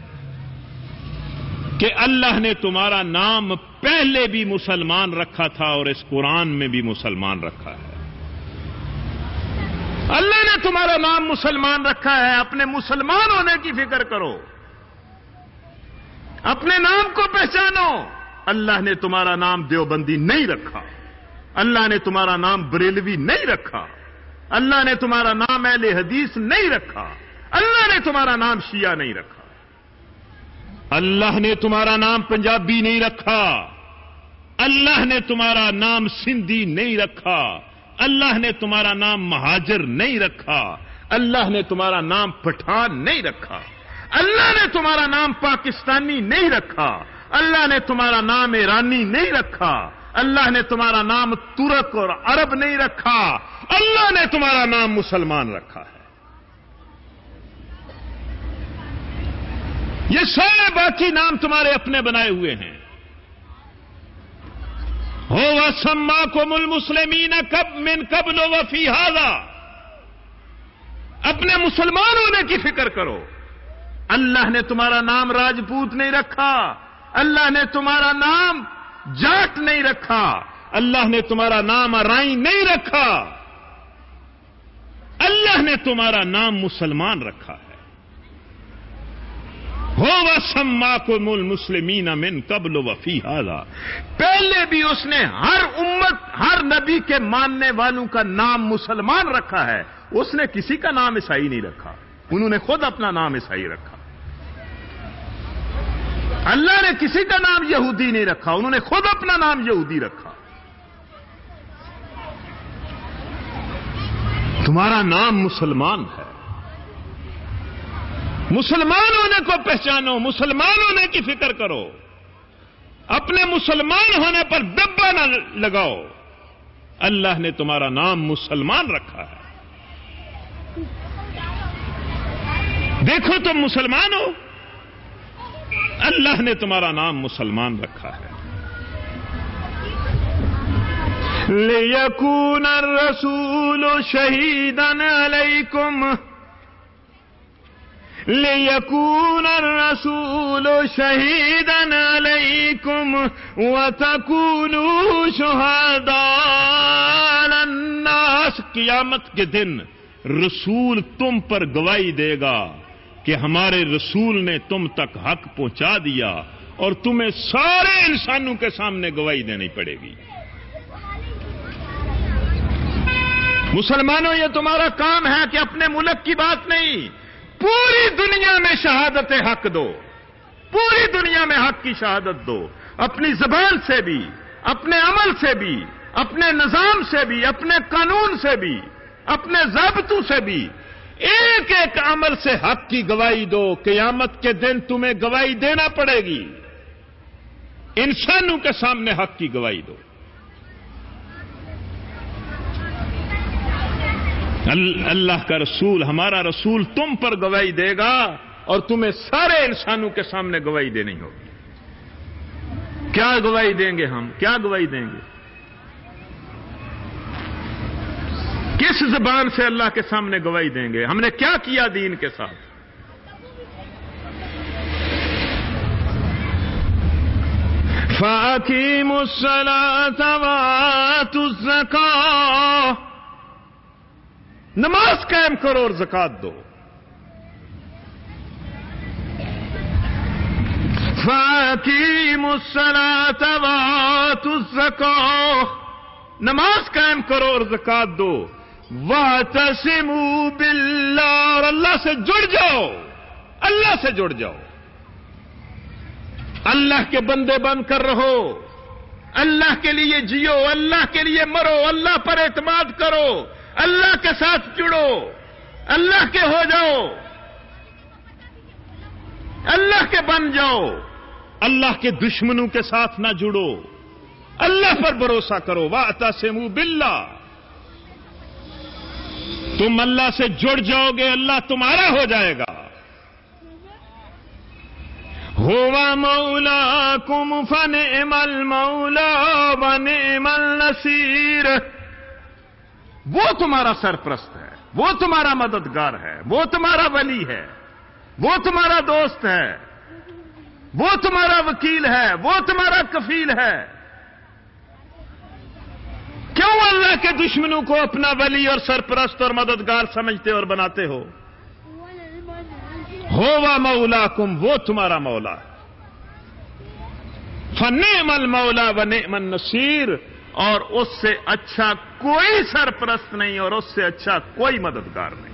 کہ اللہ نے تمہارا نام پہلے بھی مسلمان رکھا تھا اور اس قرآن میں بھی مسلمان رکھا ہے۔ اللہ نے تمہارا نام مسلمان رکھا ہے، اپنے مسلمان ہونے کی فکر کرو، اپنے نام کو پہچانو۔ اللہ نے تمہارا نام دیوبندی نہیں رکھا، اللہ نے تمہارا نام بریلوی نہیں رکھا، اللہ نے تمہارا نام اہل حدیث نہیں رکھا، اللہ نے تمہارا نام شیعہ نہیں رکھا، اللہ نے تمہارا نام پنجابی نہیں رکھا، اللہ نے تمہارا نام سندھی نہیں رکھا، اللہ نے تمہارا نام مہاجر نہیں رکھا، اللہ نے تمہارا نام پٹھان نہیں رکھا، اللہ نے تمہارا نام پاکستانی نہیں رکھا، اللہ نے تمہارا نام ایرانی نہیں رکھا، اللہ نے تمہارا نام ترک اور عرب نہیں رکھا، اللہ نے تمہارا نام مسلمان رکھا ہے۔ یہ سارے باقی نام تمہارے اپنے بنائے ہوئے ہیں۔ هُوَ سَمَّاكُمُ الْمُسْلِمِينَ مِن قَبْلُ وَفِي هَذَا، اپنے مسلمان ہونے کی فکر کرو۔ اللہ نے تمہارا نام راجپوت نہیں رکھا، اللہ نے تمہارا نام جاٹ نہیں رکھا، اللہ نے تمہارا نام ارائیں نہیں رکھا، اللہ نے تمہارا نام مسلمان رکھا ہے۔ هُوَ سَمَّاكُمُ الْمُسْلِمِينَ مِن قَبْلُ وَفِي هَذَا، پہلے بھی اس نے ہر امت ہر نبی کے ماننے والوں کا نام مسلمان رکھا ہے، اس نے کسی کا نام عیسائی نہیں رکھا، انہوں نے خود اپنا نام عیسائی رکھا۔ اللہ نے کسی کا نام یہودی نہیں رکھا، انہوں نے خود اپنا نام یہودی رکھا۔ تمہارا نام مسلمان ہے، مسلمان ہونے کو پہچانو، مسلمان ہونے کی فکر کرو، اپنے مسلمان ہونے پر دبا نہ لگاؤ، اللہ نے تمہارا نام مسلمان رکھا ہے۔ دیکھو تم مسلمان ہو، اللہ نے تمہارا نام مسلمان رکھا ہے۔ لِيَكُونَ الرَّسُولُ شَهِيدًا عَلَيْكُمْ لِيَكُونَ الرَّسُولُ شَهِيدًا عَلَيْكُمْ وَتَكُونُوا شُهَدَاءَ قیامت کے دن رسول تم پر گواہی دے گا کہ ہمارے رسول نے تم تک حق پہنچا دیا، اور تمہیں سارے انسانوں کے سامنے گواہی دینی پڑے گی۔ مسلمانوں، یہ تمہارا کام ہے کہ اپنے ملک کی بات نہیں، پوری دنیا میں شہادت حق دو، پوری دنیا میں حق کی شہادت دو، اپنی زبان سے بھی، اپنے عمل سے بھی، اپنے نظام سے بھی، اپنے قانون سے بھی، اپنے ضابطوں سے بھی، ایک ایک عمل سے حق کی گواہی دو۔ قیامت کے دن تمہیں گواہی دینا پڑے گی، انسانوں کے سامنے حق کی گواہی دو۔ اللہ کا رسول، ہمارا رسول تم پر گواہی دے گا اور تمہیں سارے انسانوں کے سامنے گواہی دینی ہوگی۔ کیا گواہی دیں گے ہم؟ کیا گواہی دیں گے؟ کس زبان سے اللہ کے سامنے گواہی دیں گے؟ ہم نے کیا کیا دین کے ساتھ؟ فَأَقِیمُوا الصَّلَاةَ وَآتُوا الزَّکَاةَ، نماز قائم کرو اور زکات دو۔ فَأَقِیمُوا الصَّلَاةَ وَآتُوا الزَّکَاةَ، نماز قائم کرو اور زکات دو۔ وَاعْتَصِمُوا بِاللَّهِ، اور اللہ سے جڑ جاؤ، اللہ سے جڑ جاؤ، اللہ کے بندے بن کر رہو، اللہ کے لیے جیو، اللہ کے لیے مرو، اللہ پر اعتماد کرو، اللہ کے ساتھ جڑو، اللہ کے ہو جاؤ، اللہ کے بن جاؤ، اللہ کے دشمنوں کے ساتھ نہ جڑو، اللہ پر بھروسہ کرو۔ وَاعْتَصِمُوا بِاللَّهِ، تم اللہ سے جڑ جاؤ گے، اللہ تمہارا ہو جائے گا۔ هُوَ مَوْلَاكُمْ فَنِعْمَ الْمَوْلَىٰ وَنِعْمَ النَّصِيرُ، وہ تمہارا سرپرست ہے، وہ تمہارا مددگار ہے، وہ تمہارا ولی ہے، وہ تمہارا دوست ہے، وہ تمہارا وکیل ہے، وہ تمہارا کفیل ہے۔ کیوں اللہ کے دشمنوں کو اپنا ولی اور سرپرست اور مددگار سمجھتے اور بناتے ہو؟ ہووا مولاکم، وہ تمہارا مولا ہے۔ فنعم المولا ونعم النصیر، اور اس سے اچھا کوئی سرپرست نہیں اور اس سے اچھا کوئی مددگار نہیں۔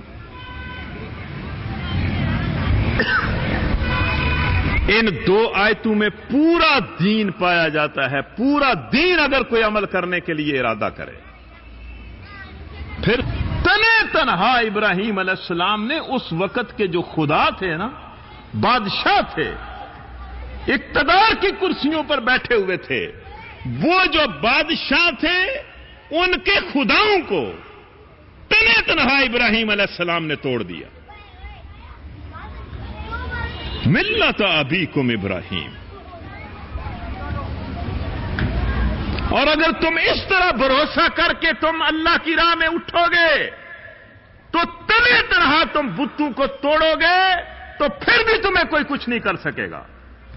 ان دو آیتوں میں پورا دین پایا جاتا ہے۔ پورا دین اگر کوئی عمل کرنے کے لیے ارادہ کرے، پھر تنے تنہا ابراہیم علیہ السلام نے اس وقت کے جو خدا تھے نا، بادشاہ تھے، اقتدار کی کرسیوں پر بیٹھے ہوئے تھے، وہ جو بادشاہ تھے ان کے خداؤں کو تنے تنہا ابراہیم علیہ السلام نے توڑ دیا۔ ملت ابیکم ابراہیم، اور اگر تم اس طرح بھروسہ کر کے تم اللہ کی راہ میں اٹھو گے تو تنے تنہا تم بتوں کو توڑو گے تو پھر بھی تمہیں کوئی کچھ نہیں کر سکے گا۔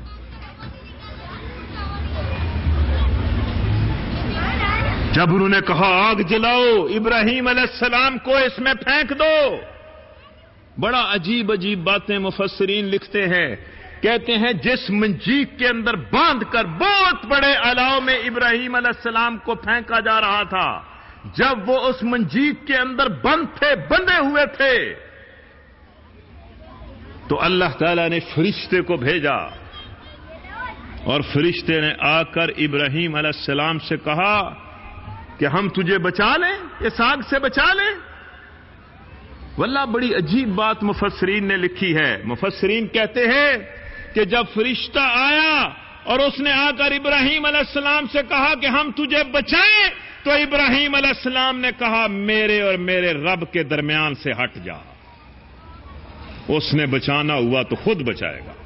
جب انہوں نے کہا آگ جلاؤ، ابراہیم علیہ السلام کو اس میں پھینک دو، بڑا عجیب عجیب باتیں مفسرین لکھتے ہیں، کہتے ہیں جس منجیک کے اندر باندھ کر بہت بڑے الاؤ میں ابراہیم علیہ السلام کو پھینکا جا رہا تھا، جب وہ اس منجیک کے اندر بند تھے، بندے ہوئے تھے، تو اللہ تعالی نے فرشتے کو بھیجا، اور فرشتے نے آ کر ابراہیم علیہ السلام سے کہا کہ ہم تجھے بچا لیں، اس آگ سے بچا لیں۔ واللہ بڑی عجیب بات مفسرین نے لکھی ہے۔ مفسرین کہتے ہیں کہ جب فرشتہ آیا اور اس نے آ کر ابراہیم علیہ السلام سے کہا کہ ہم تجھے بچائیں، تو ابراہیم علیہ السلام نے کہا میرے اور میرے رب کے درمیان سے ہٹ جا، اس نے بچانا ہوا تو خود بچائے گا۔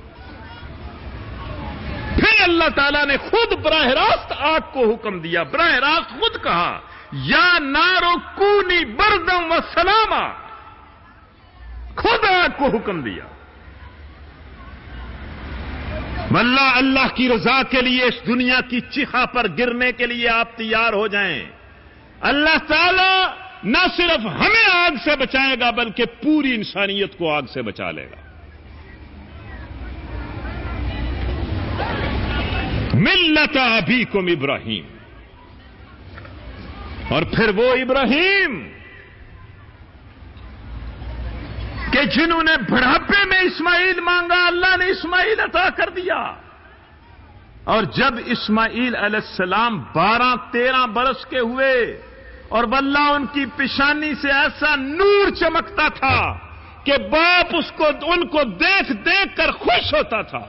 پھر اللہ تعالیٰ نے خود براہ راست آگ کو حکم دیا، براہ راست خود کہا یا نارو کونی بردم و سلاما، خود آگ کو حکم دیا۔ واللہ اللہ کی رضا کے لیے اس دنیا کی چیخا پر گرنے کے لیے آپ تیار ہو جائیں۔ اللہ تعالیٰ نہ صرف ہمیں آگ سے بچائے گا بلکہ پوری انسانیت کو آگ سے بچا لے گا۔ ملت ابیکم ابراہیم، اور پھر وہ ابراہیم کہ جنہوں نے بڑھاپے میں اسماعیل مانگا، اللہ نے اسماعیل عطا کر دیا، اور جب اسماعیل علیہ السلام بارہ تیرہ برس کے ہوئے اور واللہ ان کی پیشانی سے ایسا نور چمکتا تھا کہ باپ اس کو ان کو دیکھ دیکھ کر خوش ہوتا تھا،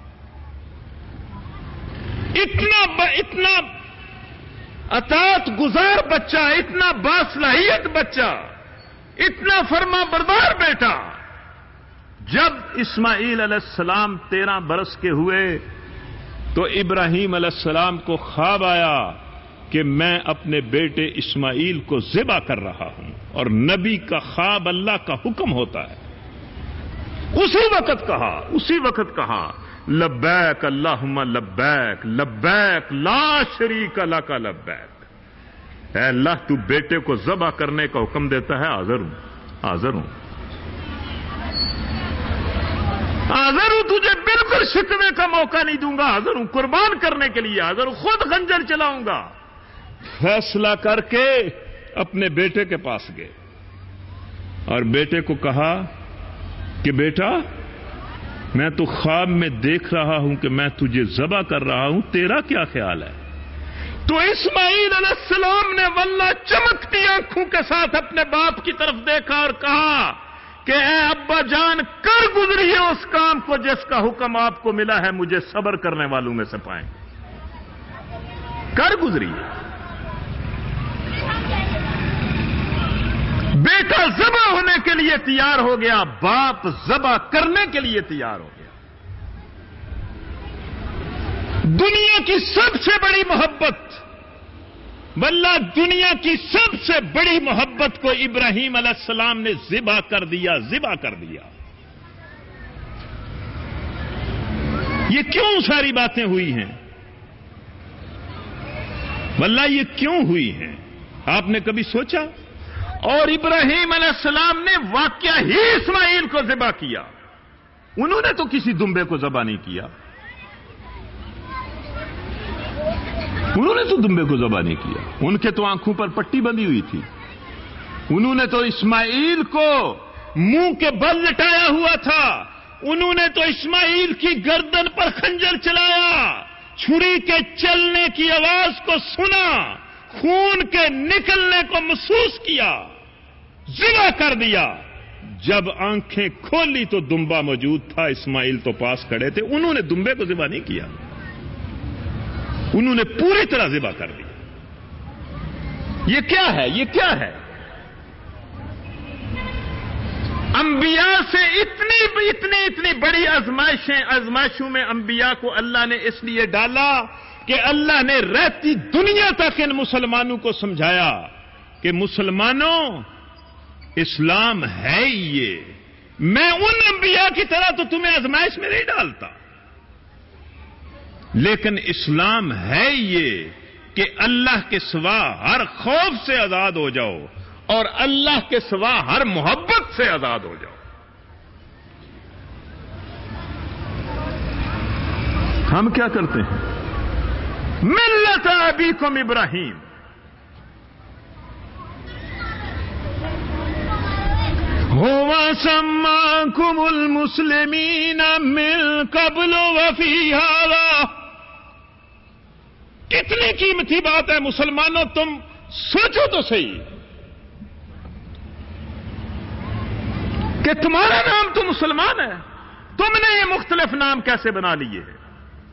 اتنا ب... اتنا اطاعت گزار بچہ، اتنا باصلاحیت بچہ، اتنا فرما بردار بیٹا۔ جب اسماعیل علیہ السلام تیرہ برس کے ہوئے تو ابراہیم علیہ السلام کو خواب آیا کہ میں اپنے بیٹے اسماعیل کو ذبح کر رہا ہوں، اور نبی کا خواب اللہ کا حکم ہوتا ہے۔ اسی وقت کہا اسی وقت کہا لبیک اللہم لبیک لبیک لا شریک لک لبیک، اے اللہ تو بیٹے کو ذبح کرنے کا حکم دیتا ہے، حاضر ہوں حاضر ہوں حاضر ہوں تجھے بالکل شکوے کا موقع نہیں دوں گا، حاضر ہوں قربان کرنے کے لیے، حاضر ہوں خود خنجر چلاؤں گا۔ فیصلہ کر کے اپنے بیٹے کے پاس گئے اور بیٹے کو کہا کہ بیٹا میں تو خواب میں دیکھ رہا ہوں کہ میں تجھے ذبح کر رہا ہوں، تیرا کیا خیال ہے؟ تو اسماعیل علیہ السلام نے واللہ چمکتی آنکھوں کے ساتھ اپنے باپ کی طرف دیکھا اور کہا کہ اے ابا جان، کر گزریے اس کام کو جس کا حکم آپ کو ملا ہے، مجھے صبر کرنے والوں میں سے پائیں، کر گزریے۔ بیٹا ذبح ہونے کے لیے تیار ہو گیا، باپ ذبح کرنے کے لیے تیار ہو گیا۔ دنیا کی سب سے بڑی محبت، واللہ دنیا کی سب سے بڑی محبت کو ابراہیم علیہ السلام نے ذبح کر دیا ذبح کر دیا۔ یہ کیوں ساری باتیں ہوئی ہیں؟ واللہ یہ کیوں ہوئی ہیں؟ آپ نے کبھی سوچا؟ اور ابراہیم علیہ السلام نے واقعہ ہی اسماعیل کو ذبح کیا، انہوں نے تو کسی دمبے کو ذبح نہیں کیا، انہوں نے تو دمبے کو ذبح نہیں کیا، ان کے تو آنکھوں پر پٹی بندھی ہوئی تھی، انہوں نے تو اسماعیل کو منہ کے بل لٹایا ہوا تھا، انہوں نے تو اسماعیل کی گردن پر خنجر چلایا، چھری کے چلنے کی آواز کو سنا، خون کے نکلنے کو محسوس کیا، ذبح کر دیا۔ جب آنکھیں کھولی تو دمبا موجود تھا، اسماعیل تو پاس کھڑے تھے، انہوں نے دمبے کو ذبح نہیں کیا، انہوں نے پوری طرح ذبح کر دیا۔ یہ کیا ہے؟ یہ کیا ہے؟ انبیاء سے اتنی اتنی اتنی بڑی آزمائشیں آزمائشوں میں انبیاء کو اللہ نے اس لیے ڈالا کہ اللہ نے رہتی دنیا تک ان مسلمانوں کو سمجھایا کہ مسلمانوں اسلام ہے ہی یہ، میں ان انبیاء کی طرح تو تمہیں آزمائش میں نہیں ڈالتا، لیکن اسلام ہے یہ کہ اللہ کے سوا ہر خوف سے آزاد ہو جاؤ اور اللہ کے سوا ہر محبت سے آزاد ہو جاؤ۔ ہم کیا کرتے ہیں؟ ملت ابیکم ابراہیم، هو سماکم المسلمین من قبل وفی ھذا۔ کتنی قیمتی بات ہے مسلمانوں، تم سوچو تو صحیح کہ تمہارا نام تو مسلمان ہے، تم نے یہ مختلف نام کیسے بنا لیے ہیں؟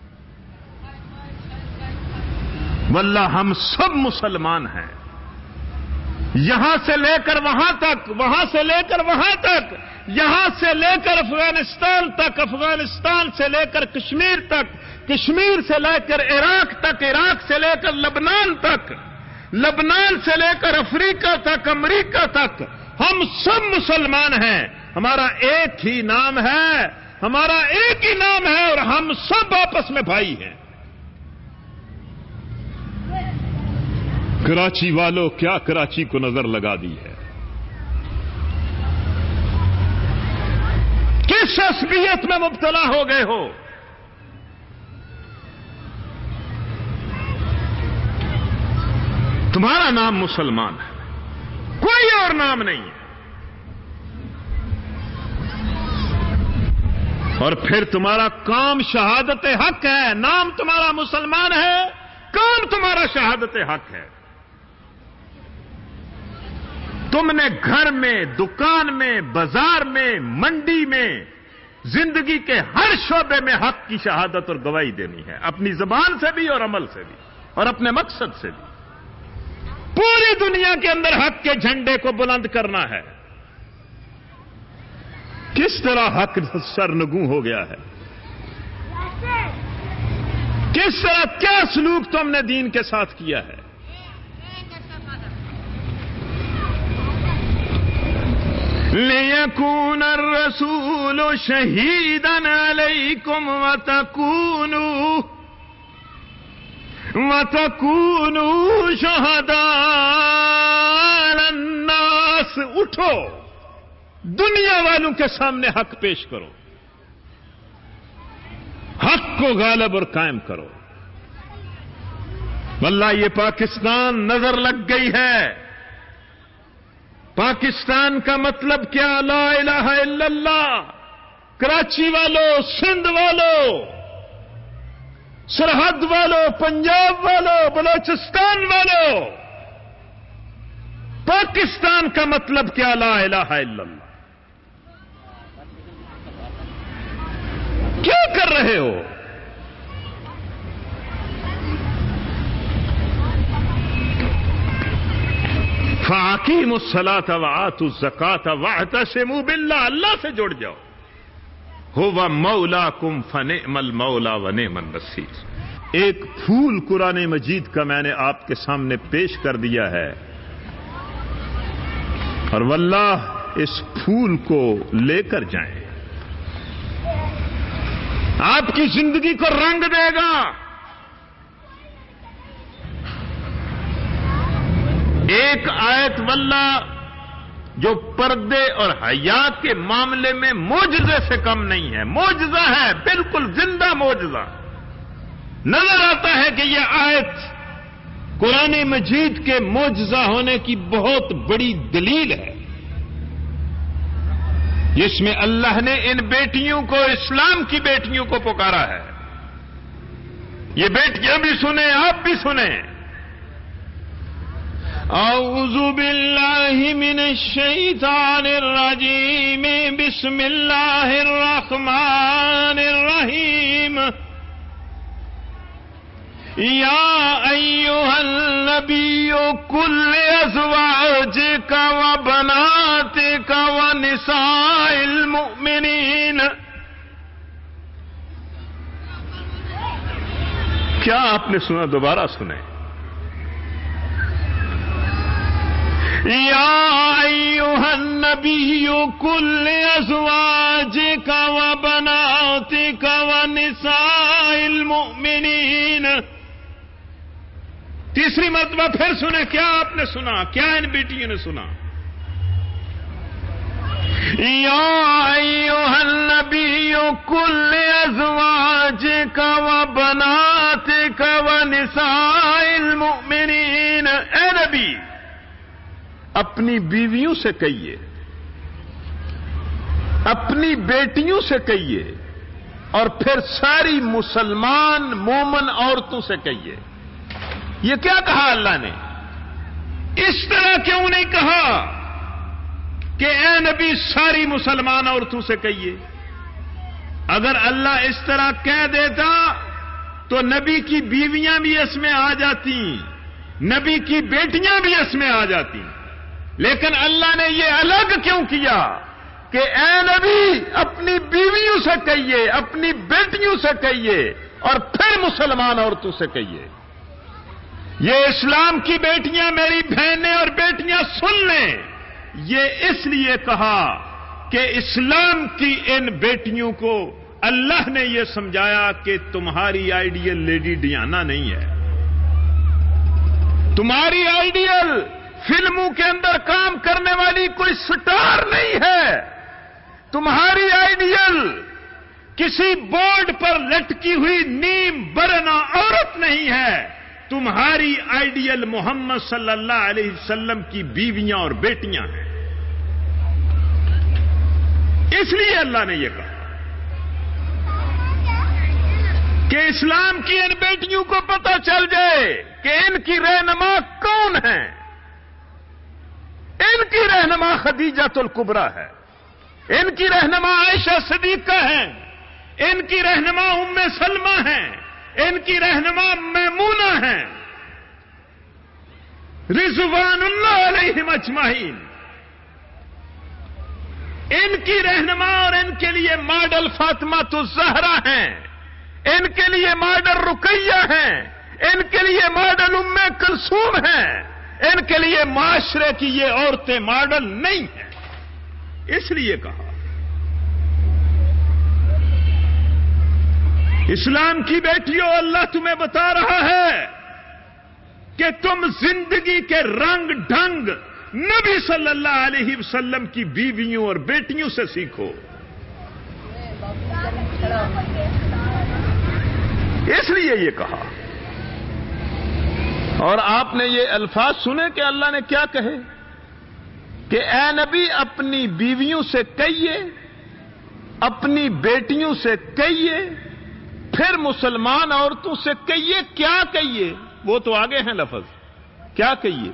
واللہ ہم سب مسلمان ہیں، یہاں سے لے کر وہاں تک، وہاں سے لے کر وہاں تک، یہاں سے لے کر افغانستان تک، افغانستان سے لے کر کشمیر تک، کشمیر سے لے کر عراق تک، عراق سے لے کر لبنان تک، لبنان سے لے کر افریقہ تک، امریکہ تک، ہم سب مسلمان ہیں، ہمارا ایک ہی نام ہے، ہمارا ایک ہی نام ہے، اور ہم سب آپس میں بھائی ہیں۔ کراچی والوں کیا کراچی کو نظر لگا دی ہے؟ کس عصبیت میں مبتلا ہو گئے ہو؟ تمہارا نام مسلمان ہے، کوئی اور نام نہیں ہے، اور پھر تمہارا کام شہادت حق ہے۔ نام تمہارا مسلمان ہے، کام تمہارا شہادت حق ہے۔ تم نے گھر میں، دکان میں، بازار میں، منڈی میں، زندگی کے ہر شعبے میں حق کی شہادت اور گواہی دینی ہے، اپنی زبان سے بھی اور عمل سے بھی اور اپنے مقصد سے بھی۔ پوری دنیا کے اندر حق کے جھنڈے کو بلند کرنا ہے۔ کس طرح حق سرنگوں ہو گیا ہے؟ کس طرح، کیا سلوک تم نے دین کے ساتھ کیا ہے؟ لِيَكُونَ الرَّسُولُ شَهِيدًا عَلَيْكُمْ وَتَكُونُوا وَتَكُونُوا شُهَدَاءَ عَلَى النَّاسِ۔ اٹھو، دنیا والوں کے سامنے حق پیش کرو، حق کو غالب اور قائم کرو۔ واللہ یہ پاکستان نظر لگ گئی ہے۔ پاکستان کا مطلب کیا؟ لا الہ الا اللہ۔ کراچی والوں، سندھ والوں، سرحد والوں، پنجاب والوں، بلوچستان والوں، پاکستان کا مطلب کیا؟ لا الہ الا اللہ۔ کیا کر رہے ہو؟ فَأَقِیمُوا الصَّلَاةَ وَآتُوا الزَّکَاةَ وَاعْتَصِمُوا بِاللَّهِ۔ اللہ سے جڑ جاؤ۔ هُوَ مَوْلَاكُمْ فَنِعْمَ الْمَوْلَىٰ وَنِعْمَ النَّصِيرُ۔ ایک پھول قرآن مجید کا میں نے آپ کے سامنے پیش کر دیا ہے، اور واللہ اس پھول کو لے کر جائیں، آپ کی زندگی کو رنگ دے گا۔ ایک آیت واللہ جو پردے اور حیا کے معاملے میں معجزے سے کم نہیں ہے، معجزہ ہے، بالکل زندہ معجزہ۔ نظر آتا ہے کہ یہ آیت قرآن مجید کے معجزہ ہونے کی بہت بڑی دلیل ہے، جس میں اللہ نے ان بیٹیوں کو، اسلام کی بیٹیوں کو پکارا ہے۔ یہ بیٹیاں بھی سنیں، آپ بھی سنیں۔ اعوذ باللہ من الشیطان الرجیم، بسم اللہ الرحمن الرحیم۔ یا ایھا النبی قل لازواجک وبناتک ونساء المؤمنین۔ کیا آپ نے سنا؟ دوبارہ سنیں۔ یا ایھا النبی قل لازواجک وبناتک ونساء المؤمنین۔ تیسری مرتبہ پھر سنیں، کیا آپ نے سنا؟ کیا ان بیٹیوں نے سنا؟ یا ایھا النبی قل لازواجک وبناتک ونساء المؤمنین۔ اے نبی، اپنی بیویوں سے کہیے، اپنی بیٹیوں سے کہیے، اور پھر ساری مسلمان مومن عورتوں سے کہیے۔ یہ کیا کہا اللہ نے؟ اس طرح کیوں نہیں کہا کہ اے نبی ساری مسلمان عورتوں سے کہیے؟ اگر اللہ اس طرح کہہ دیتا تو نبی کی بیویاں بھی اس میں آ جاتی، نبی کی بیٹیاں بھی اس میں آ جاتی، لیکن اللہ نے یہ الگ کیوں کیا کہ اے نبی اپنی بیویوں سے کہیے، اپنی بیٹیوں سے کہیے، اور پھر مسلمان عورتوں سے کہیے۔ یہ اسلام کی بیٹیاں، میری بہنیں اور بیٹیاں سن لیں، یہ اس لیے کہا کہ اسلام کی ان بیٹیوں کو اللہ نے یہ سمجھایا کہ تمہاری آئیڈیل لیڈی ڈیانا نہیں ہے، تمہاری آئیڈیل فلموں کے اندر کام کرنے والی کوئی سٹار نہیں ہے. تمہاری آئیڈیل کسی بورڈ پر لٹکی ہوئی نیم برنا عورت نہیں ہے. تمہاری آئیڈیل محمد صلی اللہ علیہ وسلم کی بیویاں اور بیٹیاں ہیں. اس لیے اللہ نے یہ کہا کہ اسلام کی ان بیٹیوں کو پتہ چل جائے کہ ان کی رہنما کون ہے. ان کی رہنما خدیجہ الکبریٰ ہے, ان کی رہنما عائشہ صدیقہ ہے, ان کی رہنما ام سلمہ ہیں, ان کی رہنما میمونہ ہیں رضوان اللہ علیہم اجمعین. ان کی رہنما اور ان کے لیے ماڈل فاطمہ الزہرا ہیں, ان کے لیے ماڈل رقیہ ہیں, ان کے لیے ماڈل ام کلثوم ہیں, ان کے لیے معاشرے کی یہ عورتیں ماڈل نہیں ہیں. اس لیے کہا اسلام کی بیٹیوں, اللہ تمہیں بتا رہا ہے کہ تم زندگی کے رنگ ڈھنگ نبی صلی اللہ علیہ وسلم کی بیویوں اور بیٹیوں سے سیکھو. اس لیے یہ کہا. اور آپ نے یہ الفاظ سنے کہ اللہ نے کیا کہے کہ اے نبی اپنی بیویوں سے کہیے, اپنی بیٹیوں سے کہیے, پھر مسلمان عورتوں سے کہیے. کیا کہیے؟ وہ تو آگے ہیں لفظ. کیا کہیے؟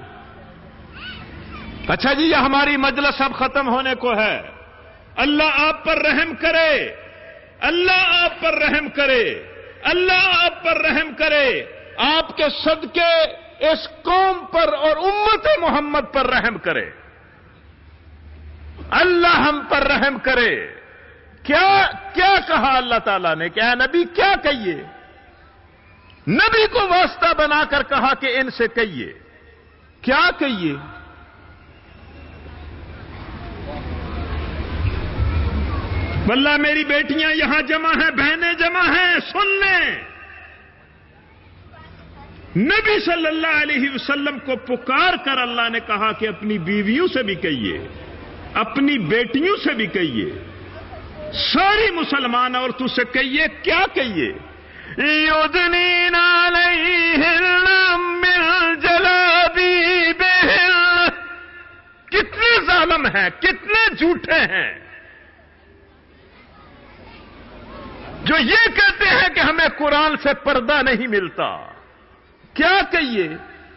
اچھا جی, یہ ہماری مجلس اب ختم ہونے کو ہے. اللہ آپ پر رحم کرے, اللہ آپ پر رحم کرے, اللہ آپ پر رحم کرے. آپ کے صدقے اس قوم پر اور امت محمد پر رحم کرے. اللہ ہم پر رحم کرے. کیا کیا کہا اللہ تعالیٰ نے کہ اے نبی کیا کہیے؟ نبی کو واسطہ بنا کر کہا کہ ان سے کہیے. کیا کہیے؟ واللہ میری بیٹیاں یہاں جمع ہیں, بہنیں جمع ہیں, سن لیں. نبی صلی اللہ علیہ وسلم کو پکار کر اللہ نے کہا کہ اپنی بیویوں سے بھی کہیے, اپنی بیٹیوں سے بھی کہیے, ساری مسلمان عورتوں سے کہیے. کیا کہیے؟ یدنین علیہن من جلابیبہن. کتنے ظالم ہیں, کتنے جھوٹے ہیں جو یہ کہتے ہیں کہ ہمیں قرآن سے پردہ نہیں ملتا. کیا کہیے؟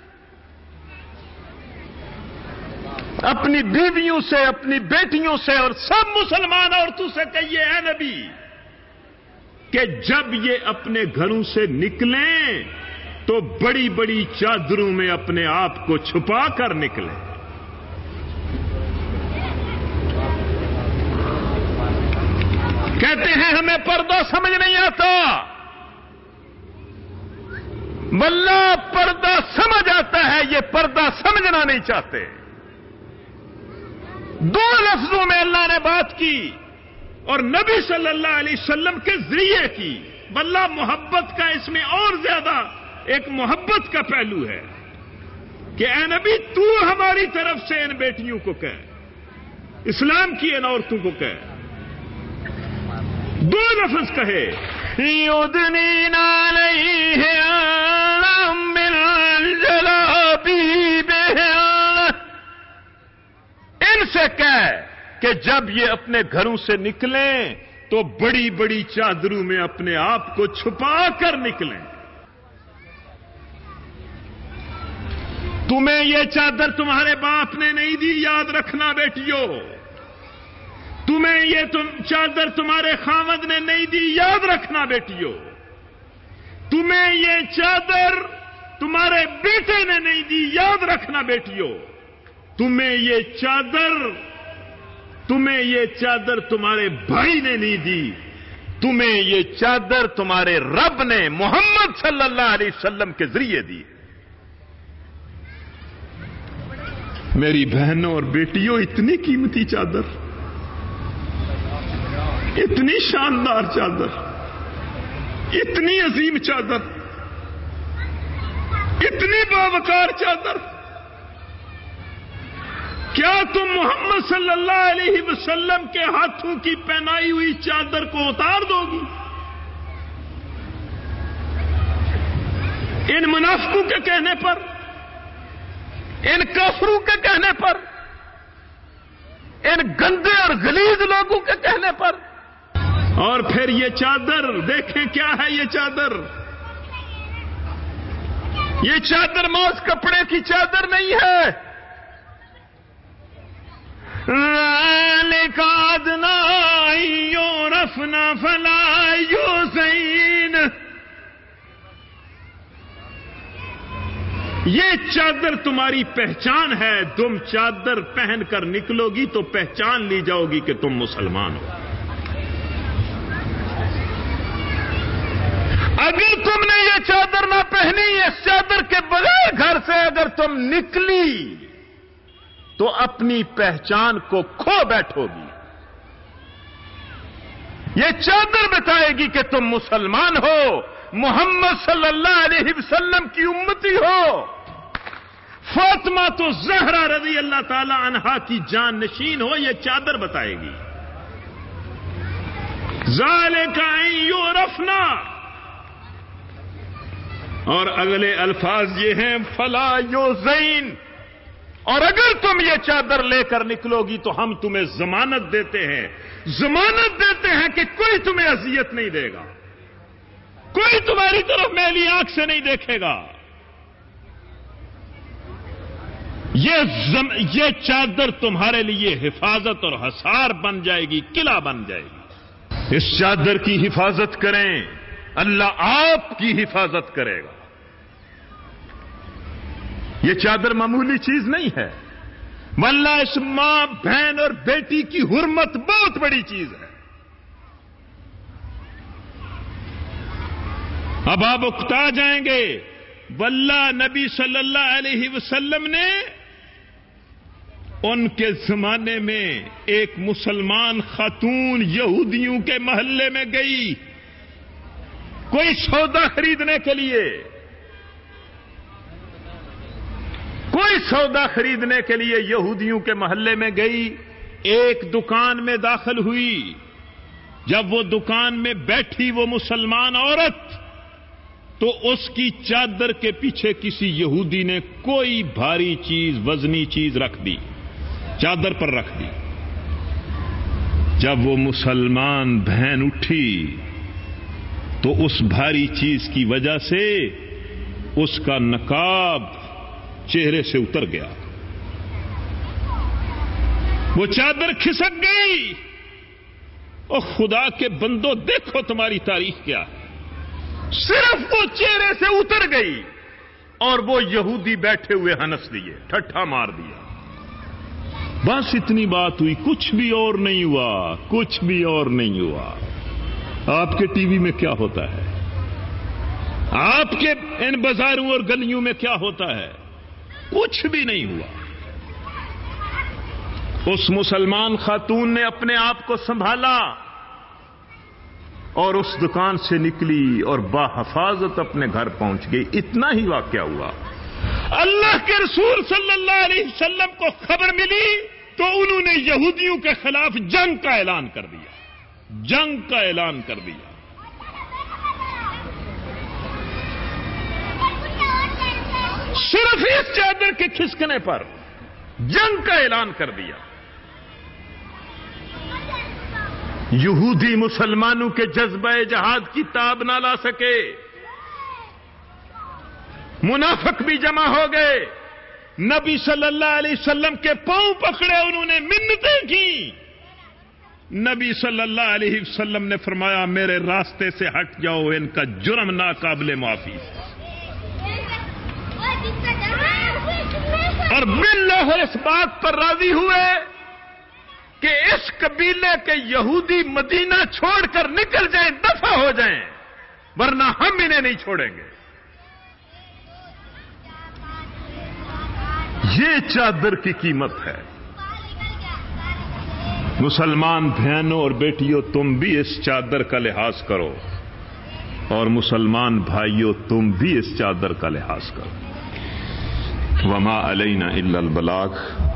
اپنی بیویوں سے, اپنی بیٹیوں سے اور سب مسلمان عورتوں سے کہیے اے نبی کہ جب یہ اپنے گھروں سے نکلیں تو بڑی بڑی چادروں میں اپنے آپ کو چھپا کر نکلیں. کہتے ہیں ہمیں پردہ سمجھ نہیں آتا. واللہ پردہ سمجھ آتا ہے, یہ پردہ سمجھنا نہیں چاہتے. دو لفظوں میں اللہ نے بات کی اور نبی صلی اللہ علیہ وسلم کے ذریعے کی. واللہ محبت کا اس میں اور زیادہ ایک محبت کا پہلو ہے کہ اے نبی تو ہماری طرف سے ان بیٹیوں کو کہہ, اسلام کی ان عورتوں کو کہہ. دو لفظ کہے, یدنین علیہن من جلابیبہن. ان سے کہہ کہ جب یہ اپنے گھروں سے نکلیں تو بڑی بڑی چادروں میں اپنے آپ کو چھپا کر نکلیں. تمہیں یہ چادر تمہارے باپ نے نہیں دی, یاد رکھنا بیٹیوں. تمہیں یہ تم چادر تمہارے خاوند نے نہیں دی, یاد رکھنا بیٹیوں. تمہیں یہ چادر تمہارے بیٹے نے نہیں دی, یاد رکھنا بیٹیوں. تمہیں یہ چادر تمہیں یہ چادر تمہارے بھائی نے نہیں دی, تمہیں یہ چادر تمہارے رب نے محمد صلی اللہ علیہ وسلم کے ذریعے دی. میری بہنوں اور بیٹیوں, اتنی قیمتی چادر, اتنی شاندار چادر, اتنی عظیم چادر, اتنی باوقار چادر، کیا تم محمد صلی اللہ علیہ وسلم کے ہاتھوں کی پہنائی ہوئی چادر کو اتار دو گی؟ ان منافقوں کے کہنے پر، ان کافروں کے کہنے پر، ان گندے اور غلیظ لوگوں کے کہنے پر۔ اور پھر یہ چادر دیکھیں کیا ہے، یہ چادر یہ چادر موز کپڑے کی چادر نہیں ہے۔ ذَلِكَ أَدْنَىٰ أَن يُعْرَفْنَ فَلَا يُؤْذَيْنَ۔ یہ چادر تمہاری پہچان ہے، تم چادر پہن کر نکلو گی تو پہچان لی جاؤ گی کہ تم مسلمان ہو۔ اگر تم نے یہ چادر نہ پہنی، اس چادر کے بغیر گھر سے اگر تم نکلی تو اپنی پہچان کو کھو بیٹھو گی۔ یہ چادر بتائے گی کہ تم مسلمان ہو، محمد صلی اللہ علیہ وسلم کی امتی ہو، فاطمہ تو زہرا رضی اللہ تعالی عنہا کی جان نشین ہو، یہ چادر بتائے گی۔ ذَلِكَ أَن يُعْرَفْنَ، اور اگلے الفاظ یہ ہیں فَلَا يُؤْذَيْنَ، اور اگر تم یہ چادر لے کر نکلو گی تو ہم تمہیں ضمانت دیتے ہیں، ضمانت دیتے ہیں کہ کوئی تمہیں اذیت نہیں دے گا، کوئی تمہاری طرف میلی آنکھ سے نہیں دیکھے گا۔ یہ زم... یہ چادر تمہارے لیے حفاظت اور حصار بن جائے گی، قلعہ بن جائے گی۔ اس چادر کی حفاظت کریں، اللہ آپ کی حفاظت کرے گا۔ یہ چادر معمولی چیز نہیں ہے، واللہ اس ماں بہن اور بیٹی کی حرمت بہت بڑی چیز ہے۔ اب آپ اکتا جائیں گے، واللہ نبی صلی اللہ علیہ وسلم نے ان کے زمانے میں ایک مسلمان خاتون یہودیوں کے محلے میں گئی کوئی سودا خریدنے کے لیے، کوئی سودا خریدنے کے لیے یہودیوں کے محلے میں گئی، ایک دکان میں داخل ہوئی۔ جب وہ دکان میں بیٹھی وہ مسلمان عورت، تو اس کی چادر کے پیچھے کسی یہودی نے کوئی بھاری چیز، وزنی چیز رکھ دی، چادر پر رکھ دی۔ جب وہ مسلمان بہن اٹھی تو اس بھاری چیز کی وجہ سے اس کا نقاب چہرے سے اتر گیا، وہ چادر کھسک گئی۔ اور خدا کے بندو دیکھو تمہاری تاریخ کیا ہے، صرف وہ چہرے سے اتر گئی اور وہ یہودی بیٹھے ہوئے ہنس دیے، ٹھٹھا مار دیا۔ بس اتنی بات ہوئی، کچھ بھی اور نہیں ہوا، کچھ بھی اور نہیں ہوا۔ آپ کے ٹی وی میں کیا ہوتا ہے، آپ کے ان بازاروں اور گلیوں میں کیا ہوتا ہے، کچھ بھی نہیں ہوا۔ اس مسلمان خاتون نے اپنے آپ کو سنبھالا اور اس دکان سے نکلی اور باحفاظت اپنے گھر پہنچ گئی۔ اتنا ہی واقعہ ہوا۔ اللہ کے رسول صلی اللہ علیہ وسلم کو خبر ملی تو انہوں نے یہودیوں کے خلاف جنگ کا اعلان کر دیا، جنگ کا اعلان کر دیا۔ صرف اس چادر کے کھسکنے پر جنگ کا اعلان کر دیا۔ یہودی مسلمانوں کے جذبہ جہاد کی تاب نہ لا سکے، منافق بھی جمع ہو گئے، نبی صلی اللہ علیہ وسلم کے پاؤں پکڑے، انہوں نے منتیں کی۔ نبی صلی اللہ علیہ وسلم نے فرمایا میرے راستے سے ہٹ جاؤ، ان کا جرم ناقابل معافی ہے۔ اور باللہ اس بات پر راضی ہوئے کہ اس قبیلے کے یہودی مدینہ چھوڑ کر نکل جائیں، دفع ہو جائیں، ورنہ ہم انہیں نہیں چھوڑیں گے۔ یہ چادر کی قیمت ہے۔ مسلمان بہنوں اور بیٹیوں، تم بھی اس چادر کا لحاظ کرو، اور مسلمان بھائیوں تم بھی اس چادر کا لحاظ کرو۔ وما علینا الا البلاغ